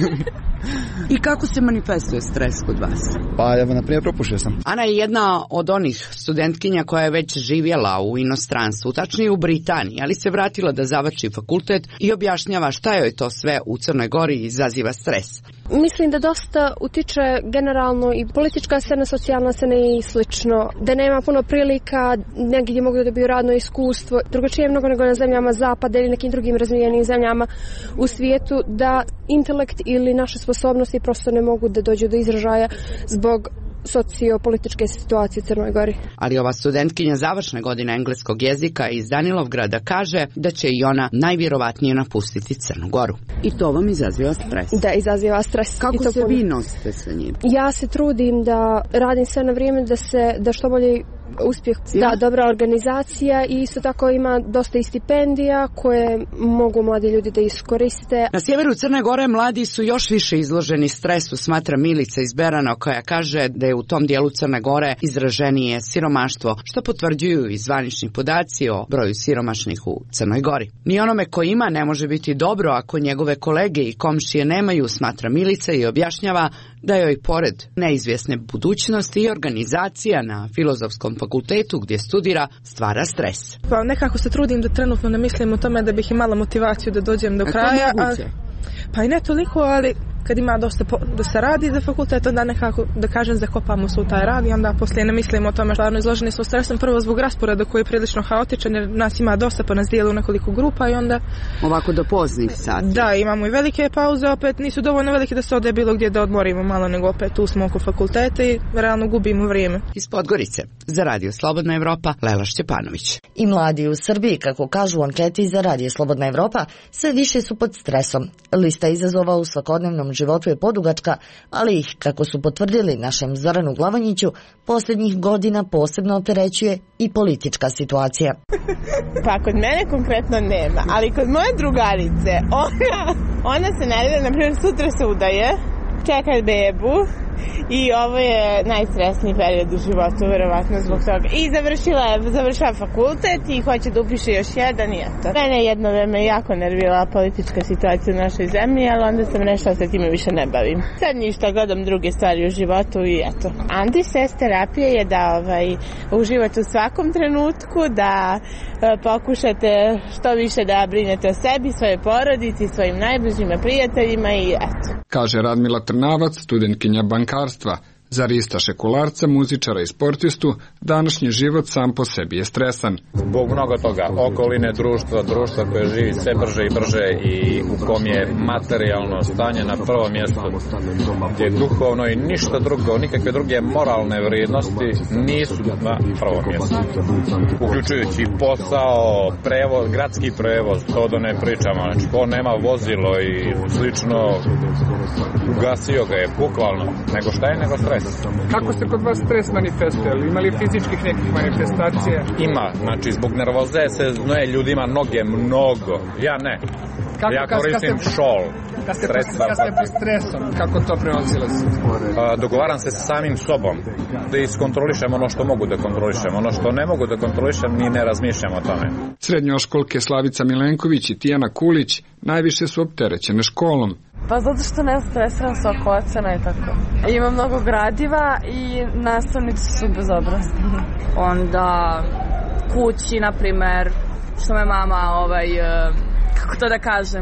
I kako se manifestuje stres kod vas? Pa, evo, na primjer, propušio sam. Ana je jedna od onih studentkinja koja je već živjela u inostranstvu, tačnije u Britaniji, ali se vratila da završi fakultet i objašnjava šta joj to sve u Crnoj Gori izaziva stres. Mislim da dosta utiče generalno i politička scena, socijalna scena i slično. Da nema puno prilika, negdje mogu da dobiju radno iskustvo. Drugačije je mnogo nego na zemljama zapada ili nekim drugim razvijenim zemljama u svijetu, da intelekt ili naše sposobnosti prosto ne mogu da dođu do izražaja zbog sociopolitičke situacije u Crnoj Gori. Ali ova studentkinja završne godine engleskog jezika iz Danilovgrada kaže da će i ona najvjerovatnije napustiti Crnu Goru. I to vam izaziva stres? Da, izaziva stres. Kako I to se pun... vi nosite sa njim? Ja se trudim da radim sve na vrijeme, da se da što bolje uspjeh, da, dobra organizacija i isto tako ima dosta i stipendija koje mogu mladi ljudi da iskoriste. Na sjeveru Crne Gore mladi su još više izloženi stresu, smatra Milica iz Berana, koja kaže da je u tom dijelu Crne Gore izraženije siromaštvo, što potvrđuju i zvanični podaci o broju siromašnih u Crnoj Gori. Ni onome ko ima ne može biti dobro ako njegove kolege i komšije nemaju, smatra Milica i objašnjava da joj pored neizvjesne budućnosti i organizacija na Filozofskom fakultetu gdje studira stvara stres. Pa nekako se trudim da trenutno ne mislim o tome da bih imala motivaciju da dođem do a kraja. A, pa i ne toliko, ali kad ima dosta po, da se radi za fakultet, onda nekako, da kažem, zakopamo se u taj rad i onda poslije ne mislimo o tome. Stvarno izloženi smo stresom prvo zbog rasporeda koji je prilično haotičan, jer nas ima dosta pa nas dijeli u nekoliko grupa i onda... Ovako do poznih sati. Da, imamo i velike pauze, opet nisu dovoljno velike da se ode bilo gdje da odmorimo malo, nego opet tu smo oko fakulteta i realno gubimo vrijeme. Iz Podgorice, za Radio Slobodna Evropa, Lela Šćepanović. I mladi u Srbiji, kako kažu u anketi za Radio Slobodna Evropa, sve više su pod stresom. Lista izazova u svakodnevnom životu je podugačka, ali ih, kako su potvrdili našem Zoranu Glavanjiću, posljednjih godina posebno opterećuje i politička situacija. Pa kod mene konkretno nema, ali kod moje drugarice, ona, ona se nervira, na primjer sutra se udaje čekati bebu i ovo je najstresniji period u životu, verovatno zbog toga. I završila je, završila fakultet i hoće da upiše još jedan i eto. Mene jedno vreme jako nervirala politička situacija u našoj zemlji, ali onda sam rešila se time više ne bavim. Sad ništa, gledam druge stvari u životu i eto. Antistres terapija je da ovaj, uživate u svakom trenutku, da e, pokušate što više da brinete o sebi, svoje porodici, svojim najbližima prijateljima i eto. Kaže Radmila Trnavac, studentkinja bankarstva. Za Rista Šekularca, muzičara i sportistu, današnji život sam po sebi je stresan. Zbog mnogo toga, okoline, društva, društva koje živi sve brže i brže i u kom je materijalno stanje na prvom mjestu, gdje je duhovno i ništa drugo, nikakve druge moralne vrijednosti nisu na prvom mjestu. Uključujući posao, prevoz, gradski prevoz, to da ne pričamo, znači ko nema vozilo i slično, ugasio ga je bukvalno, nego šta je nego stres. Kako se kod vas stres manifestuje? Ima li fizičkih nekih manifestacija? Ima, znači zbog nervoze se znoje ljudima noge mnogo, ja ne. Kako, ja koristim kad ste, šol. Kad ste, kad ste pod stresom, kako to prenosila se? Pa, dogovaram se sa samim sobom, da iskontrolišem ono što mogu da kontrolišem, ono što ne mogu da kontrolišem ni ne razmišljam o tome. Srednjoškolke Slavica Milenković i Tijana Kulić najviše su opterećene školom. Pa zato što ne stresiram se oko ocena i tako. Ima mnogo gradiva i nastavnici su bezobrazni. Onda kući, na primer, što me mama, ovaj, kako to da kažem,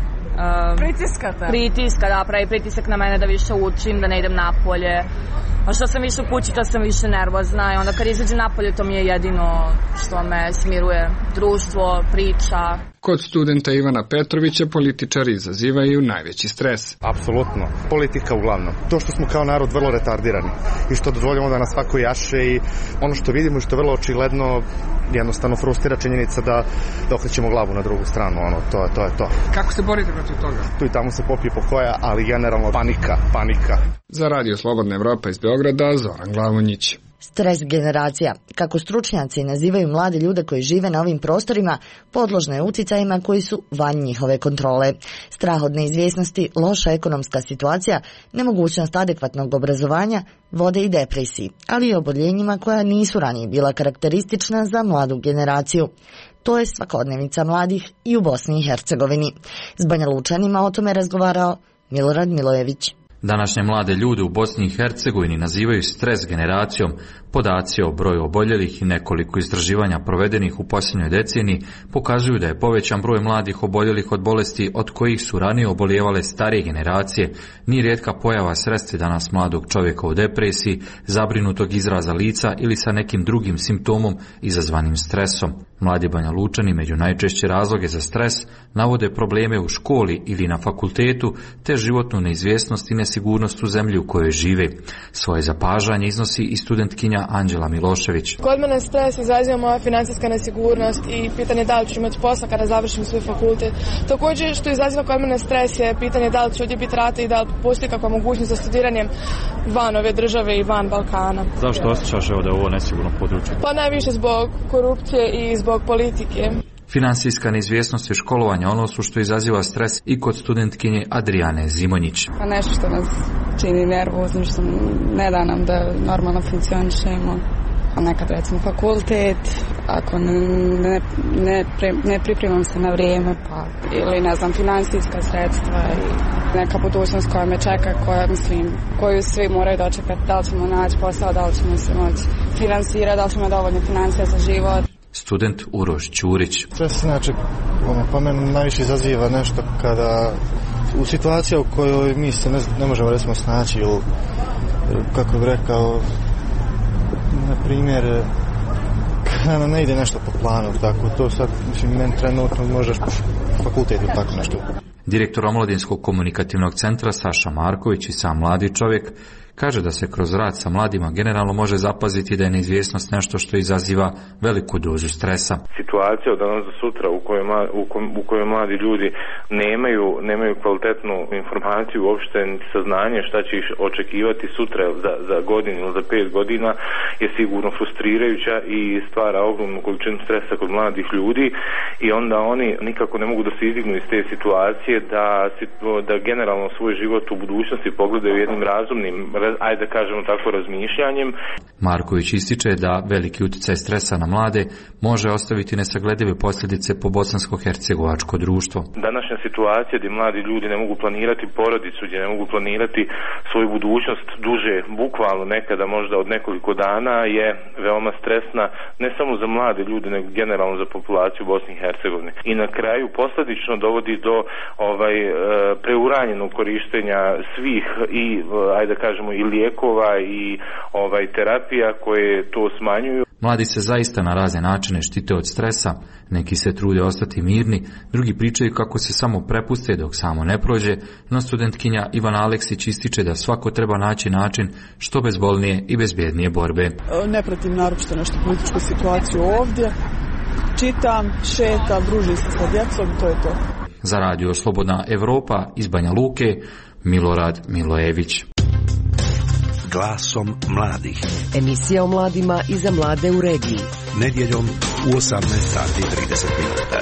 um, pritiskate. Pritiska, da, pravi pritisak na mene da više učim, da ne idem napolje. A što sam više u kući, to sam više nervozna i onda kad izađem napolje, to mi je jedino što me smiruje. Društvo, priča. Kod studenta Ivana Petrovića političari izazivaju najveći stres. Apsolutno. Politika uglavnom. To što smo kao narod vrlo retardirani i što dozvoljamo da nas svako jaše i ono što vidimo i što je vrlo očigledno jednostavno frustrira činjenica da, da okrećemo glavu na drugu stranu. Ono, to, to je to. Kako se borite protiv toga? Tu i tamo se popije po koja, ali generalno panika, panika. Za Radio Slobodna Evropa iz Beograda, Zoran Glavonjić. Stres generacija, kako stručnjaci nazivaju mlade ljude koji žive na ovim prostorima, podložno je uticajima koji su van njihove kontrole. Strah od neizvjesnosti, loša ekonomska situacija, nemogućnost adekvatnog obrazovanja vode i depresiji, ali i oboljenjima koja nisu ranije bila karakteristična za mladu generaciju. To je svakodnevica mladih i u Bosni i Hercegovini. S Banja Lučanima o tome razgovarao Milorad Milojević. Današnje mlade ljude u Bosni i Hercegovini nazivaju stres generacijom. Podaci o broju oboljelih i nekoliko istraživanja provedenih u posljednjoj deceniji pokazuju da je povećan broj mladih oboljelih od bolesti od kojih su ranije obolijevale starije generacije. Nije rijetka pojava sresti danas mladog čovjeka u depresiji, zabrinutog izraza lica ili sa nekim drugim simptomom izazvanim stresom. Mladi Banja Lučani među najčešće razloge za stres navode probleme u školi ili na fakultetu, te životnu neizvjesnost i nesigurnost u zemlji u kojoj žive. Svoje zapažanje iznosi i studentkinja Anđela Milošević. Kod mene stres izaziva moja financijska nesigurnost i pitanje da li ću imati posla kada završim svoj fakultet. Također što izaziva kod mene stres je pitanje da li ću ovdje biti rata i da li postoji kakva mogućnost za studiranjem van ove države i van Balkana. Zašto osjećaš da je ovo nesigurno područje? Pa najviše zbog korupcije i zbog politike. Finansijska neizvjesnost i školovanja ono su što izaziva stres i kod studentkinje Adrijane Zimonjić. Pa nešto što nas čini nervoznim, što ne da nam da normalno funkcionišemo. A nekad recimo fakultet, ako ne, ne, ne, pre, ne pripremam se na vrijeme, pa ili ne znam, finansijska sredstva i neka budućnost koja me čeka, koja mislim, koju svi moraju dočekati, da li ćemo naći posao, da li ćemo se moći finansirati, da li ćemo dovoljno financija za život. Student Uroš Ćurić. Stres znači, ono, pa mene najviše izaziva nešto kada u situaciji u kojoj mi se ne, ne možemo recimo snaći ili, kako bih rekao, na primjer, kada nam ne ide nešto po planu, tako, to sad, mislim, meni trenutno možeš fakultet ili tako nešto. Direktor Omladinskog komunikativnog centra Saša Marković i sam mladi čovjek kaže da se kroz rad sa mladima generalno može zapaziti da je neizvjesnost nešto što izaziva veliku dozu stresa. Situacija od danas do sutra u kojoj, u, u kojoj mladi ljudi nemaju, nemaju kvalitetnu informaciju, uopšte saznanje šta će ih očekivati sutra za, za godinu ili za pet godina je sigurno frustrirajuća i stvara ogromnu količinu stresa kod mladih ljudi i onda oni nikako ne mogu da se izdignu iz te situacije da, da generalno svoj život u budućnosti pogledaju jednim razumnim, ajde da kažemo tako, razmišljanjem. Marković ističe da veliki utjecaj stresa na mlade može ostaviti nesagledive posljedice po bosansko-hercegovačko društvo. Današnja situacija gdje mladi ljudi ne mogu planirati porodicu, gdje ne mogu planirati svoju budućnost duže, bukvalno nekada možda od nekoliko dana, je veoma stresna ne samo za mlade ljude, nego generalno za populaciju Bosne i Hercegovine. I na kraju posljedično dovodi do ovaj preuranjenog korištenja svih i ajde da kažemo i lijekova i ovaj terapija koje to smanjuju. Mladi se zaista na razne načine štite od stresa, neki se trude ostati mirni, drugi pričaju kako se samo prepuste dok samo ne prođe, no studentkinja Ivana Aleksić ističe da svako treba naći način što bezbolnije i bezbjednije borbe. Ne pratim naročito nešto političku situaciju ovdje, čitam, šetam, družim se sa djecom, to je to. Za radio Slobodna Evropa iz Banja Luke, Milorad Milojević. Glasom mladih. Emisija o mladima i za mlade u regiji. Nedjeljom u osamnaest sati i trideset minuta.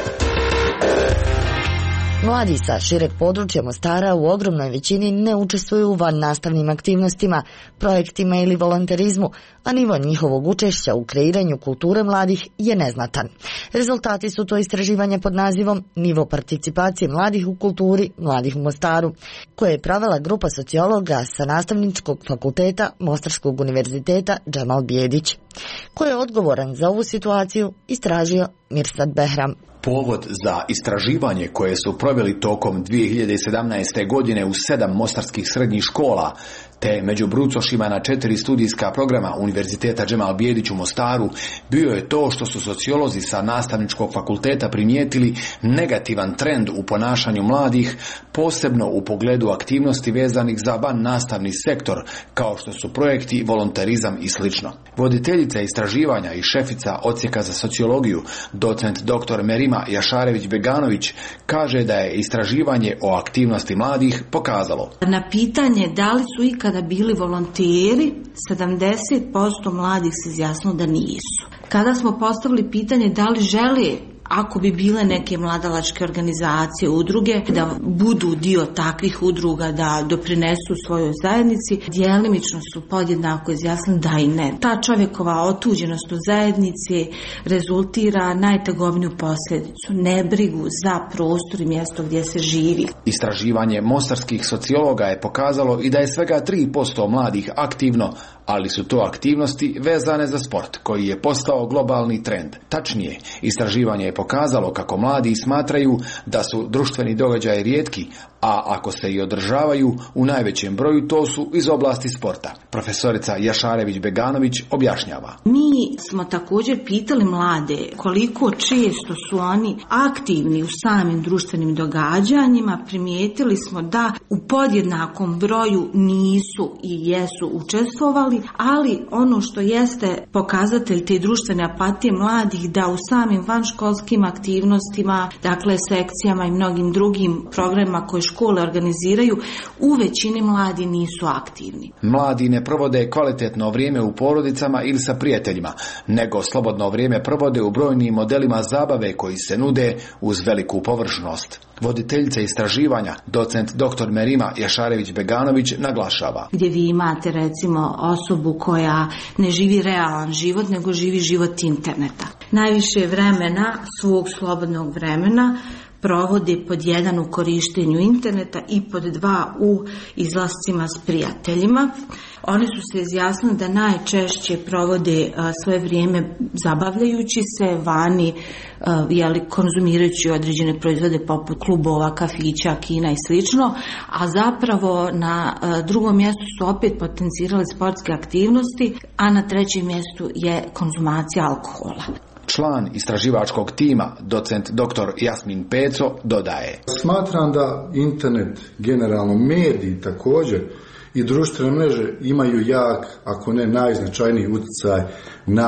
Mladi sa šireg područja Mostara u ogromnoj većini ne učestvuju u van nastavnim aktivnostima, projektima ili volonterizmu, a nivo njihovog učešća u kreiranju kulture mladih je neznatan. Rezultati su to istraživanja pod nazivom Nivo participacije mladih u kulturi mladih u Mostaru, koje je pravila grupa sociologa sa Nastavničkog fakulteta Mostarskog univerziteta Džemal Bijedić. Ko je odgovoran za ovu situaciju, istražio Mirsad Behram. Povod za istraživanje koje su proveli tokom dvije hiljade sedamnaeste. godine u sedam mostarskih srednjih škola, te među brucošima na četiri studijska programa Univerziteta Džemal Bijedić u Mostaru, bio je to što su sociolozi sa Nastavničkog fakulteta primijetili negativan trend u ponašanju mladih, posebno u pogledu aktivnosti vezanih za van nastavni sektor, kao što su projekti, volonterizam i sl. Voditeljica istraživanja i šefica odsjeka za sociologiju, docent doktor Merima Jašarević-Beganović, kaže da je istraživanje o aktivnosti mladih pokazalo. Na pitanje da li su ikada bili volonteri, sedamdeset posto mladih se izjasnilo da nisu. Kada smo postavili pitanje da li žele, ako bi bile neke mladalačke organizacije, udruge, da budu dio takvih udruga, da doprinesu svojoj zajednici, djelimično su podjednako izjasnili da i ne. Ta čovjekova otuđenost u zajednici rezultira najtegovniju posljedicu, nebrigu za prostor i mjesto gdje se živi. Istraživanje mostarskih sociologa je pokazalo i da je svega tri posto mladih aktivno, ali su to aktivnosti vezane za sport, koji je postao globalni trend. Tačnije, istraživanje je pokazalo kako mladi smatraju da su društveni događaji rijetki, a ako se i održavaju u najvećem broju, to su iz oblasti sporta. Profesorica Jašarević-Beganović objašnjava. Mi smo također pitali mlade koliko često su oni aktivni u samim društvenim događanjima. Primijetili smo da u podjednakom broju nisu i jesu učestvovali, ali ono što jeste pokazatelj te društvene apatije mladih, da u samim vanškolskim aktivnostima, dakle sekcijama i mnogim drugim programima koje škole organiziraju, u većini mladi nisu aktivni. Mladi ne provode kvalitetno vrijeme u porodicama ili sa prijateljima, nego slobodno vrijeme provode u brojnim modelima zabave koji se nude uz veliku površnost. Voditeljica istraživanja, docent doktor Merima Jašarević-Beganović, naglašava. Gdje vi imate recimo osobu koja ne živi realan život, nego živi život interneta. Najviše vremena, svog slobodnog vremena, provode pod jedan u korištenju interneta i pod dva u izlascima s prijateljima. Oni su se izjasnili da najčešće provode a, svoje vrijeme zabavljajući se vani, a, jeli, konzumirajući određene proizvode poput klubova, kafića, kina i slično, a zapravo na a, drugom mjestu su opet potencirali sportske aktivnosti, a na trećem mjestu je konzumacija alkohola. Član istraživačkog tima, docent doktor Jasmin Peco, dodaje. Smatram da internet, generalno mediji također i društvene mreže imaju jak, ako ne najznačajniji utjecaj na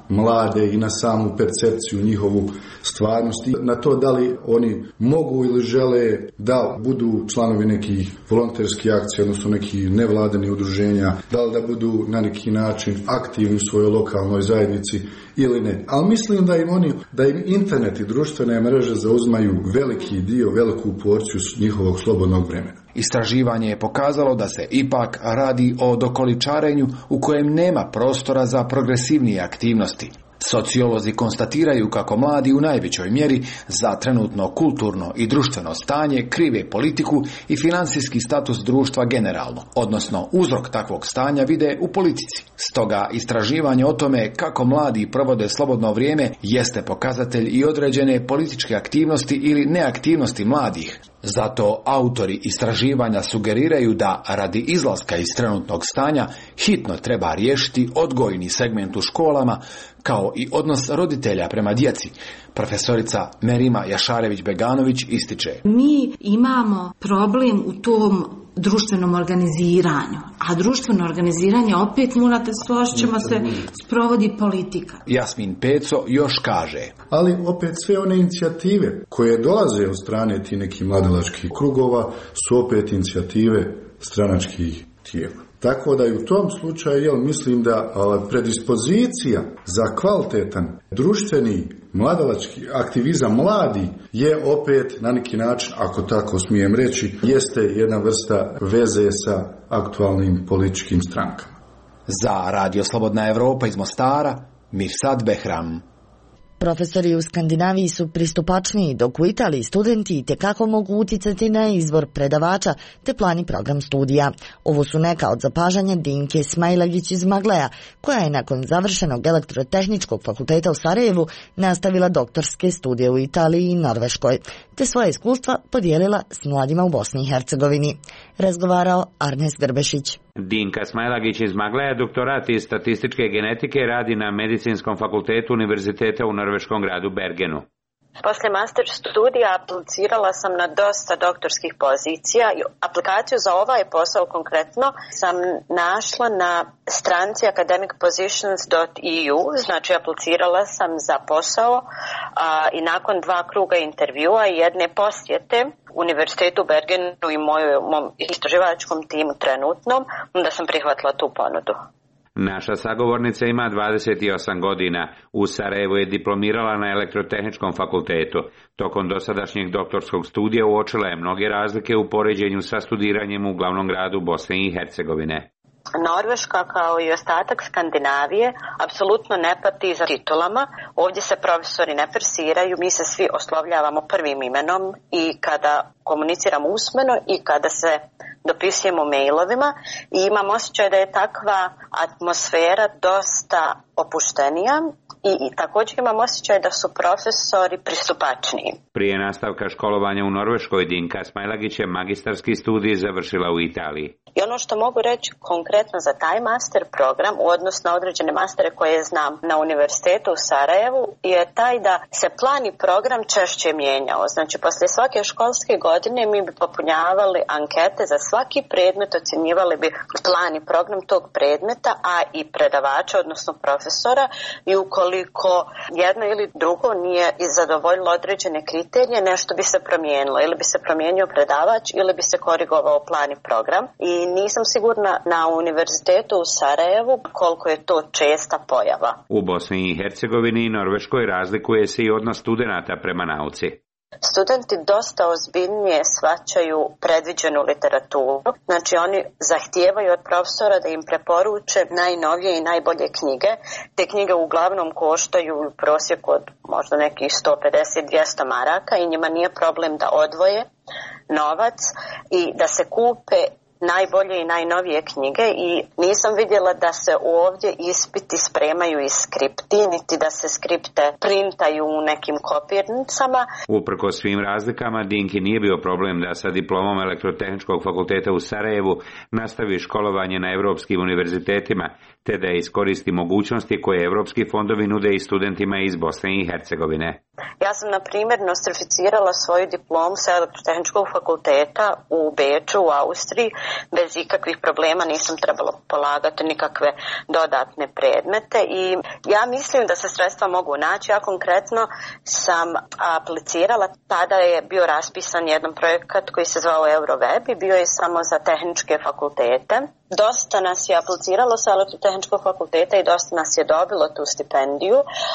mlade i na samu percepciju njihovu stvarnosti, na to da li oni mogu ili žele da budu članovi nekih volonterskih akcija, odnosno nekih nevladanih udruženja, da li da budu na neki način aktivni u svojoj lokalnoj zajednici ili ne. Ali mislim da im oni, da im internet i društvene mreže zauzmaju veliki dio, veliku porciju njihovog slobodnog vremena. Istraživanje je pokazalo da se ipak radi o dokoličarenju u kojem nema prostora za progresivnije aktivnosti. Sociolozi konstatiraju kako mladi u najvećoj mjeri za trenutno kulturno i društveno stanje krive politiku i financijski status društva generalno, odnosno uzrok takvog stanja vide u politici. Stoga istraživanje o tome kako mladi provode slobodno vrijeme jeste pokazatelj i određene političke aktivnosti ili neaktivnosti mladih. Zato autori istraživanja sugeriraju da radi izlaska iz trenutnog stanja hitno treba riješiti odgojni segment u školama kao i odnos roditelja prema djeci. Profesorica Merima Jašarević-Beganović ističe: Mi imamo problem u tom društvenom organiziranju, a društveno organiziranje opet morate složit ćemo se sprovodi politika. Jasmin Peco još kaže: Ali opet sve one inicijative koje dolaze od strane ti nekih mladalačkih krugova su opet inicijative stranačkih tijela. Tako da i u tom slučaju jel, mislim da a, predispozicija za kvalitetan društveni mladalački aktivizam mladi je opet na neki način, ako tako smijem reći, jeste jedna vrsta veze sa aktualnim političkim strankama. Za Radio Slobodna Evropa iz Mostara, Mirsad Behram. Profesori u Skandinaviji su pristupačniji, dok u Italiji studenti itekako mogu uticati na izbor predavača te plan i program studija. Ovo su neka od zapažanja Dinke Smajlagić iz Magleja, koja je nakon završenog elektrotehničkog fakulteta u Sarajevu nastavila doktorske studije u Italiji i Norveškoj, te svoje iskustva podijelila s mladima u Bosni i Hercegovini. Razgovarao Arnes Grbešić. Dinka Smajlagić iz Magleja doktorat iz statističke genetike radi na Medicinskom fakultetu Univerziteta u norveškom gradu Bergenu. Poslije master studija aplicirala sam na dosta doktorskih pozicija. Aplikaciju za ovaj posao konkretno sam našla na stranci academic positions dot e u, znači aplicirala sam za posao a, i nakon dva kruga intervjua i jedne posjete Univerzitetu Bergenu i mojoj, mom istraživačkom timu trenutnom, onda sam prihvatila tu ponudu. Naša sagovornica ima dvadeset osam godina. U Sarajevu je diplomirala na elektrotehničkom fakultetu. Tokom dosadašnjeg doktorskog studija uočila je mnoge razlike u poređenju sa studiranjem u glavnom gradu Bosne i Hercegovine. Norveška kao i ostatak Skandinavije apsolutno ne pati za titulama. Ovdje se profesori ne persiraju, mi se svi oslovljavamo prvim imenom i kada komuniciramo usmeno i kada se dopisujemo mailovima i imam osjećaj da je takva atmosfera dosta opuštenija i, i također imam osjećaj da su profesori pristupačniji. Prije nastavka školovanja u Norveškoj Dinka Smajlagić je magistarski studij završila u Italiji. I ono što mogu reći konkretno za taj master program u odnosu na određene mastere koje znam na univerzitetu u Sarajevu je taj da se plan i program češće mijenjao. Znači, poslije svake školske godine mi bi popunjavali ankete za svaki predmet, ocjenjivali bi plan i program tog predmeta, a i predavača, odnosno profesora, i ukoliko jedno ili drugo nije zadovoljilo određene kriterije, nešto bi se promijenilo. Ili bi se promijenio predavač, ili bi se korigovao plan i program. I nisam sigurna na univerzitetu u Sarajevu koliko je to česta pojava. U Bosni i Hercegovini i Norveškoj razlikuje se i odnos studenata prema nauci. Studenti dosta ozbiljnije shvaćaju predviđenu literaturu, znači oni zahtijevaju od profesora da im preporuče najnovije i najbolje knjige. Te knjige uglavnom koštaju u prosjeku od možda nekih sto pedeset do dvjesto maraka i njima nije problem da odvoje novac i da se kupe najbolje i najnovije knjige i nisam vidjela da se ovdje ispiti spremaju iz skripti, niti da se skripte printaju u nekim kopirnicama. Uprkos svim razlikama, Dinki nije bio problem da sa diplomom elektrotehničkog fakulteta u Sarajevu nastavi školovanje na evropskim univerzitetima, te da iskoristi mogućnosti koje evropski fondovi nude i studentima iz Bosne i Hercegovine. Ja sam, na primjer, nostrificirala svoju diplomu sa Elektrotehničkog fakulteta u Beču, u Austriji, bez ikakvih problema, nisam trebala polagati nikakve dodatne predmete i ja mislim da se sredstva mogu naći. Ja konkretno sam aplicirala, tada je bio raspisan jedan projekat koji se zvao Euroweb i bio je samo za tehničke fakultete. Dosta nas je apliciralo sa Elektrotehničkog fakulteta i dosta nas je dobilo tu stipendiju,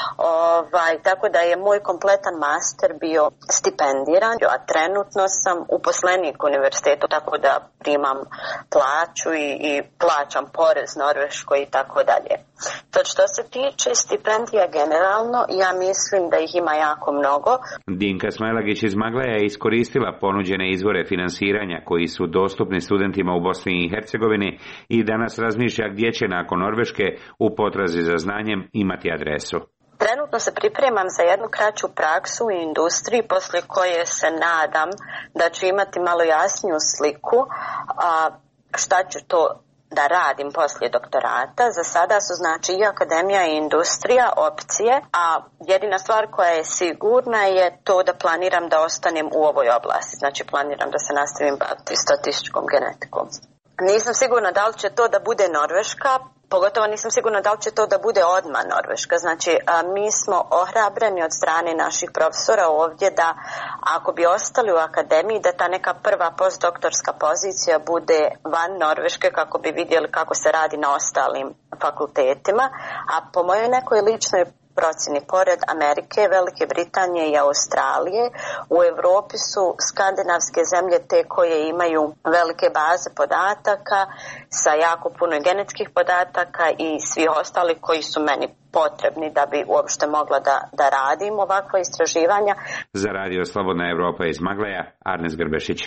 ovaj, tako da je moj kompletan master bio stipendiran, a trenutno sam uposlenik univerzitetu, tako da primam plaću i, i plaćam porez Norveškoj i tako dalje. To što se tiče stipendija generalno, ja mislim da ih ima jako mnogo. Dinka Smajlagić iz Magleja je iskoristila ponuđene izvore finansiranja koji su dostupni studentima u Bosni i Hercegovini i danas razmišlja gdje će nakon Norveške u potrazi za znanjem imati adresu. Trenutno se pripremam za jednu kraću praksu u industriji, poslije koje se nadam da ću imati malo jasniju sliku a, šta ću to da radim poslije doktorata. Za sada su znači i akademija i industrija opcije, a jedina stvar koja je sigurna je to da planiram da ostanem u ovoj oblasti. Znači planiram da se nastavim baviti statističkom genetikom. Nisam sigurna da li će to da bude Norveška, pogotovo nisam sigurna da li će to da bude odmah Norveška. Znači, a, mi smo ohrabreni od strane naših profesora ovdje da ako bi ostali u akademiji, da ta neka prva postdoktorska pozicija bude van Norveške kako bi vidjeli kako se radi na ostalim fakultetima. A po mojoj nekoj ličnoj procjeni, pored Amerike, Velike Britanije i Australije, u Europi su skandinavske zemlje te koje imaju velike baze podataka sa jako puno genetskih podataka i svi ostali koji su meni potrebni da bi uopšte mogla da, da radim ovakva istraživanja. Za radio Slobodna Evropa iz Magleja, Arnes Grbešić.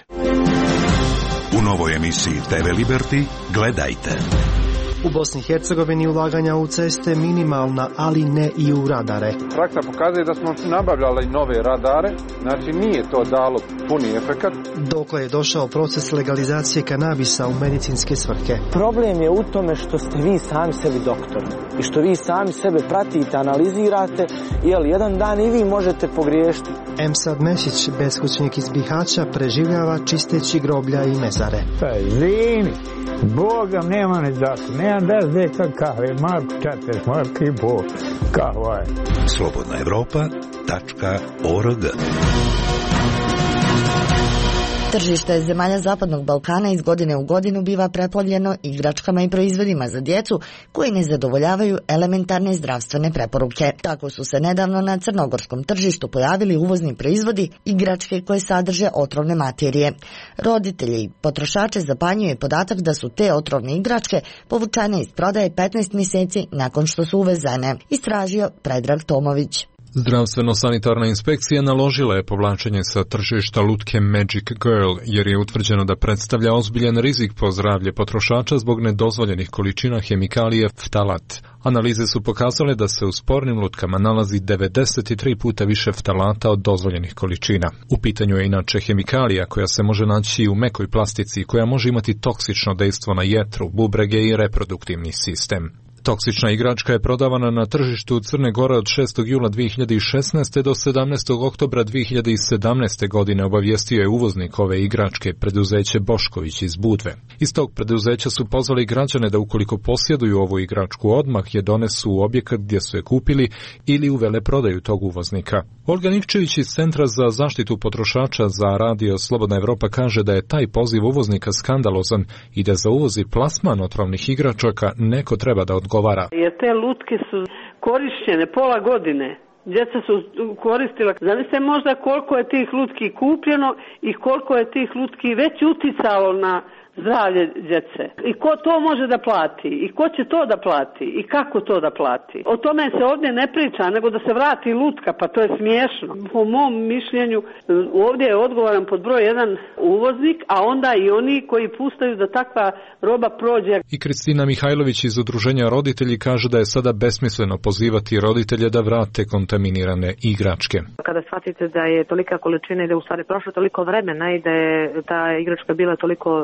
U novoj emisiji te ve Liberty gledajte. U Bosni i Hercegovini ulaganja u ceste minimalna, ali ne i u radare. Praksa pokazuje da smo nabavljali nove radare, znači nije to dalo puni efekat. Dokle je došao proces legalizacije kanabisa u medicinske svrhe. Problem je u tome što ste vi sami sebi doktor i što vi sami sebe pratite, analizirate, jer jedan dan i vi možete pogriješiti. Emsad Mešić, beskućnik iz Bihaća, preživljava čisteći groblja i mezare. Pa zimi, Bogam nema ni zato, nemam da zde kakave, Marko četiri, Marko i Bog, kakva je. Slobodna Evropa tačka org. Tržište zemalja Zapadnog Balkana iz godine u godinu biva preplavljeno igračkama i proizvodima za djecu koji ne zadovoljavaju elementarne zdravstvene preporuke. Tako su se nedavno na crnogorskom tržištu pojavili uvozni proizvodi igračke koje sadrže otrovne materije. Roditelji i potrošače zapanjuje podatak da su te otrovne igračke povučene iz prodaje petnaest mjeseci nakon što su uvezene, istražio Predrag Tomović. Zdravstveno-sanitarna inspekcija naložila je povlačenje sa tržišta lutke Magic Girl jer je utvrđeno da predstavlja ozbiljan rizik po zdravlje potrošača zbog nedozvoljenih količina hemikalije ftalat. Analize su pokazale da se u spornim lutkama nalazi devedeset tri puta više ftalata od dozvoljenih količina. U pitanju je inače hemikalija koja se može naći i u mekoj plastici koja može imati toksično dejstvo na jetru, bubrege i reproduktivni sistem. Toksična igračka je prodavana na tržištu Crne Gore od šestog jula dvije hiljade šesnaeste. do sedamnaestog oktobra dvije hiljade sedamnaeste. godine, obavijestio je uvoznik ove igračke, preduzeće Bošković iz Budve. Iz tog preduzeća su pozvali građane da ukoliko posjeduju ovu igračku odmah je donesu u objekat gdje su je kupili ili u veleprodaju tog uvoznika. Olga Nikčević iz Centra za zaštitu potrošača za radio Slobodna Evropa kaže da je taj poziv uvoznika skandalozan i da za uvoz i plasman otrovnih igračaka neko treba da odgovara. Jer te lutke su korišćene pola godine. Djeca su koristila. Zamislite možda koliko je tih lutki kupljeno i koliko je tih lutki već uticalo na zdravlje djece. I ko to može da plati? I ko će to da plati? I kako to da plati? O tome se ovdje ne priča, nego da se vrati lutka, pa to je smiješno. Po mom mišljenju, ovdje je odgovoran pod broj jedan uvoznik, a onda i oni koji pustaju da takva roba prođe. I Kristina Mihajlović iz Udruženja roditelji kaže da je sada besmisleno pozivati roditelje da vrate kontaminirane igračke. Kada shvatite da je tolika količina i da je u stvari prošlo toliko vremena i da je ta igračka bila toliko tako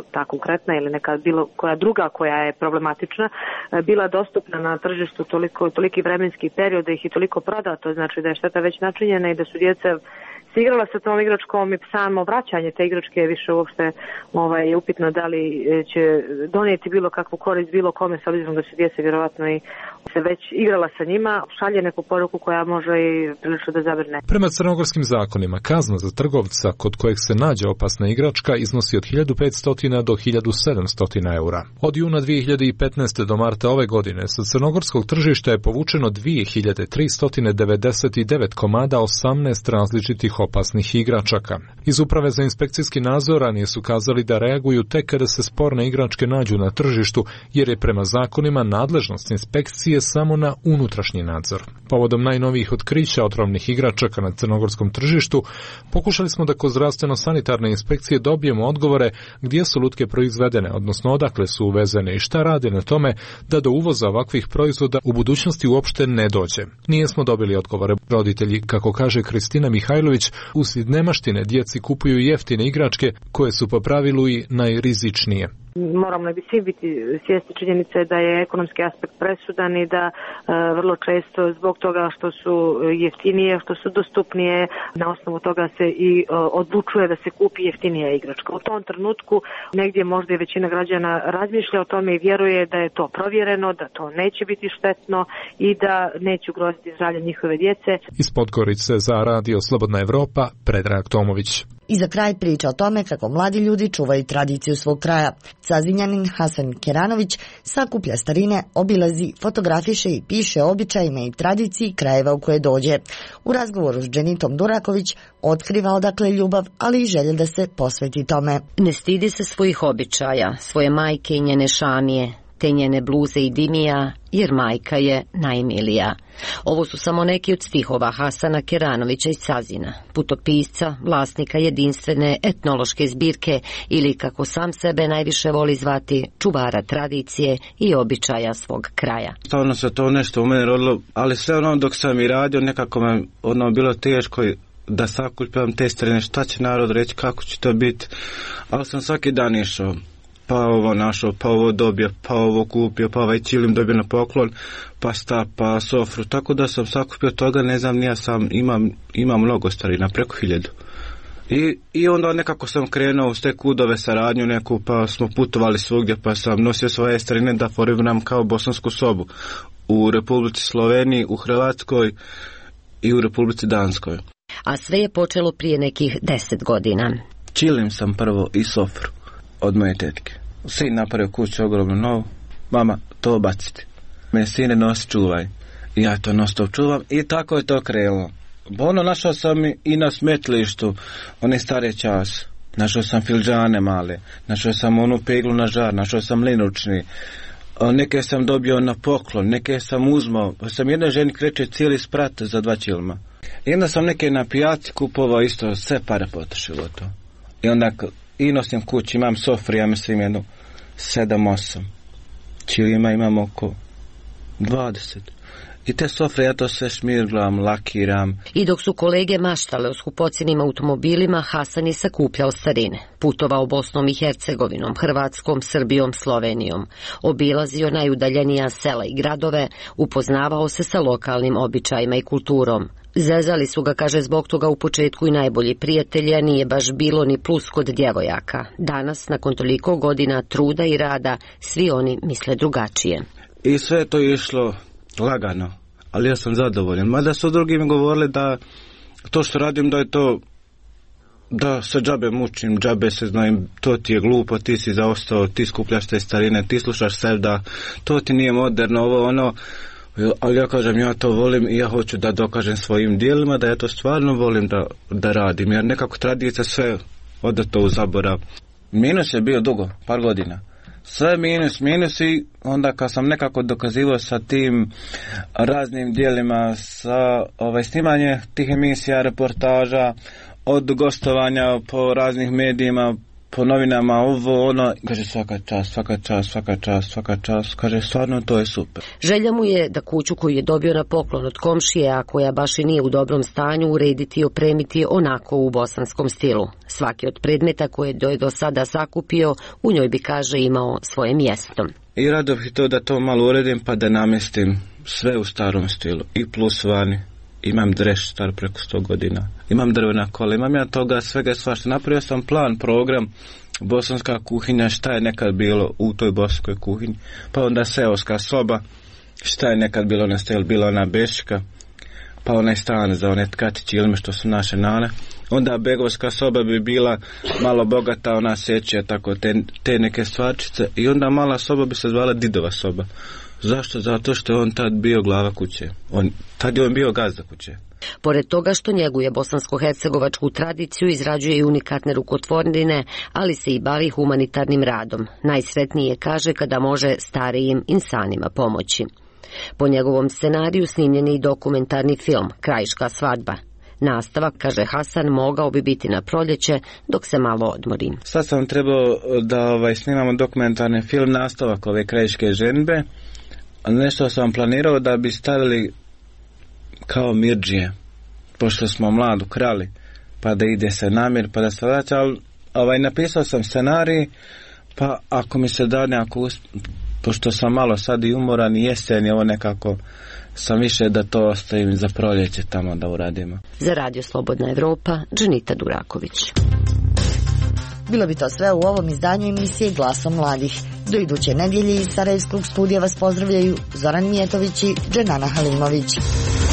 konkretna ili neka bilo koja druga koja je problematična, bila dostupna na tržištu toliko, toliki vremenski period da ih je toliko prodato, znači da je šteta već načinjena i da su djeca se igrala sa tom igračkom i samo vraćanje te igračke je više uopšte ovaj, je upitno da li će donijeti bilo kakvu korist bilo kome, s obzirom da su djeca vjerovatno i se već igrala sa njima, šalje neku poruku koja može i prilično da zabrne. Prema crnogorskim zakonima, kazna za trgovca kod kojeg se nađe opasna igračka iznosi od hiljadu petsto do hiljadu sedamsto eura. Od juna dvije hiljade petnaeste. do marta ove godine sa crnogorskog tržišta je povučeno dvije hiljade tristo devedeset devet komada osamnaest različitih opasnih igračaka. Iz Uprave za inspekcijski nadzor ranije su kazali da reaguju tek kada se sporne igračke nađu na tržištu, jer je prema zakonima nadležnost inspekcije samo na unutrašnji nadzor. Povodom najnovijih otkrića otrovnih igračaka na crnogorskom tržištu, pokušali smo da kod zdravstveno-sanitarne inspekcije dobijemo odgovore gdje su lutke proizvedene, odnosno odakle su uvezene i šta rade na tome da do uvoza ovakvih proizvoda u budućnosti uopšte ne dođe. Nijesmo dobili odgovore. Roditelji, kako kaže Kristina Mihajlović, uslijed nemaštine djeci kupuju jeftine igračke koje su po pravilu i najrizičnije. Moramo bi svi biti svjesni činjenice da je ekonomski aspekt presudan i da e, vrlo često zbog toga što su jeftinije, što su dostupnije, na osnovu toga se i e, odlučuje da se kupi jeftinija igračka. U tom trenutku negdje možda i većina građana razmišlja o tome i vjeruje da je to provjereno, da to neće biti štetno i da neće ugroziti zdravlje njihove djece. Iz Podgorice za Radio Slobodna Evropa, Predrag Tomović. I za kraj priča o tome kako mladi ljudi čuvaju tradiciju svog kraja. Cazinjanin Hasan Keranović sakuplja starine, obilazi, fotografiše i piše o običajima i tradiciji krajeva u koje dođe. U razgovoru s Dženitom Duraković otkriva odakle ljubav, ali i želje da se posveti tome. Ne stidi se svojih običaja, svoje majke i njene šamije, te njene bluze i dimija, jer majka je najmilija. Ovo su samo neki od stihova Hasana Keranovića iz Cazina, putopisca, vlasnika jedinstvene etnološke zbirke ili, kako sam sebe najviše voli zvati, čuvara tradicije i običaja svog kraja. Stavno se to nešto u mene rodilo, ali sve ono dok sam i radio nekako me ono bilo teško da sakupljam te starine, šta će narod reći, kako će to biti, ali sam svaki dan išao. Pa ovo našao, pa ovo dobio, pa ovo kupio, pa ovaj čilim dobio na poklon, pa sta, pa sofru, tako da sam sakupio toga, ne znam, ja sam imam, imam mnogo starina, preko hiljadu. I, I onda nekako sam krenuo uz te kudove saradnju neku, pa smo putovali svugdje, pa sam nosio svoje starine da formiram kao bosansku sobu u Republici Sloveniji, u Hrvatskoj i u Republici Danskoj. A sve je počelo prije nekih deset godina. Čilim sam prvo i sofru od moje tetke. Sin napravio kuću ogromnu novu, mama, to baciti. Me sine nosi, čuvaj. I ja to nostop čuvam i tako je to krenulo. Ono našao sam i na smetlištu, one stare čas. Našao sam filđane male, našao sam onu peglu na žar, našao sam linučni. Neke sam dobio na poklon, neke sam uzmao. Pa sam jednoj ženi kreće cijeli sprat za dva čilma. I onda sam neke na pijaci kupovao isto, sve pare potrošilo to. I onda i nosim kući, imam sofru, ja mislim jednu sedam osam. Čilima imam oko dvadeset. I te sofre ja to sve šmirglam, lakiram. I dok su kolege maštale o skupocinim automobilima, Hasan je sakupljao starine. Putovao Bosnom i Hercegovinom, Hrvatskom, Srbijom, Slovenijom. Obilazio najudaljenija sela i gradove, upoznavao se sa lokalnim običajima i kulturom. Zezali su ga, kaže, zbog toga u početku i najbolji prijatelji, a nije baš bilo ni plus kod djevojaka. Danas, nakon toliko godina truda i rada, svi oni misle drugačije. I sve to je išlo lagano, ali ja sam zadovoljan. Mada su drugi mi govorili da to što radim da je to, da se džabe mučim, džabe se znam, to ti je glupo, ti si zaostao, ti skupljaš te starine, ti slušaš sevda, to ti nije moderno, ovo ono. Ali ja kažem, ja to volim i ja hoću da dokažem svojim dijelima da ja to stvarno volim da, da radim, jer nekako tradicija sve ode to u zaborav. Minus je bio dugo, par godina. Sve minus, minus i onda kad sam nekako dokazivao sa tim raznim dijelima, sa ovaj, snimanje tih emisija, reportaža, od gostovanja po raznih medijima, po novinama ovo, ono, kaže svaka čast, svaka čast, svaka čast, svaka čast, kaže stvarno to je super. Želja mu je da kuću koju je dobio na poklon od komšije, a koja baš i nije u dobrom stanju, urediti i opremiti onako u bosanskom stilu. Svaki od predmeta koje je do sada sakupio, u njoj bi, kaže, imao svoje mjesto. I rado bih to da to malo uredim pa da namjestim sve u starom stilu. I plus vani. Imam dreš star preko sto godina. Imam drvena kola, imam ja toga svega svašta. Napravio sam plan, program, bosanska kuhinja, šta je nekad bilo u toj bosanskoj kuhinji. Pa onda seoska soba, šta je nekad bilo na stel, bila ona beška. Pa onaj stan za one tkatići ilme što su naše nane. Onda begovska soba bi bila malo bogata, ona sečija, tako te, te neke stvarčice. I onda mala soba bi se zvala Didova soba. Zašto? Zato što je on tad bio glava kuće. On, tad je on bio gazda kuće. Pored toga što njeguje bosansko-hercegovačku tradiciju, izrađuje i unikatne rukotvorine, ali se i bavi humanitarnim radom. Najsretnije je, kaže, kada može starijim insanima pomoći. Po njegovom scenariju snimljen je i dokumentarni film Krajiška svadba. Nastavak, kaže Hasan, mogao bi biti na proljeće dok se malo odmori. Sad sam trebao da ovaj, snimamo dokumentarni film, nastavak ove krajiške ženbe. Nešto sam planirao da bi stavili kao Mirdžije, pošto smo mladu krali, pa da ide se namir, pa da se vraća, ali ovaj, napisao sam scenarij, pa ako mi se da nekako, pošto sam malo sad i umoran i jesen, ovo nekako sam više da to ostavim za proljeće tamo da uradimo. Za Radio Slobodna Evropa, Dženita Duraković. Bilo bi to sve u ovom izdanju emisije Glasom mladih. Do iduće nedjelje iz Sarajevskog studija vas pozdravljaju Zoran Mijetović i Dženana Halimović.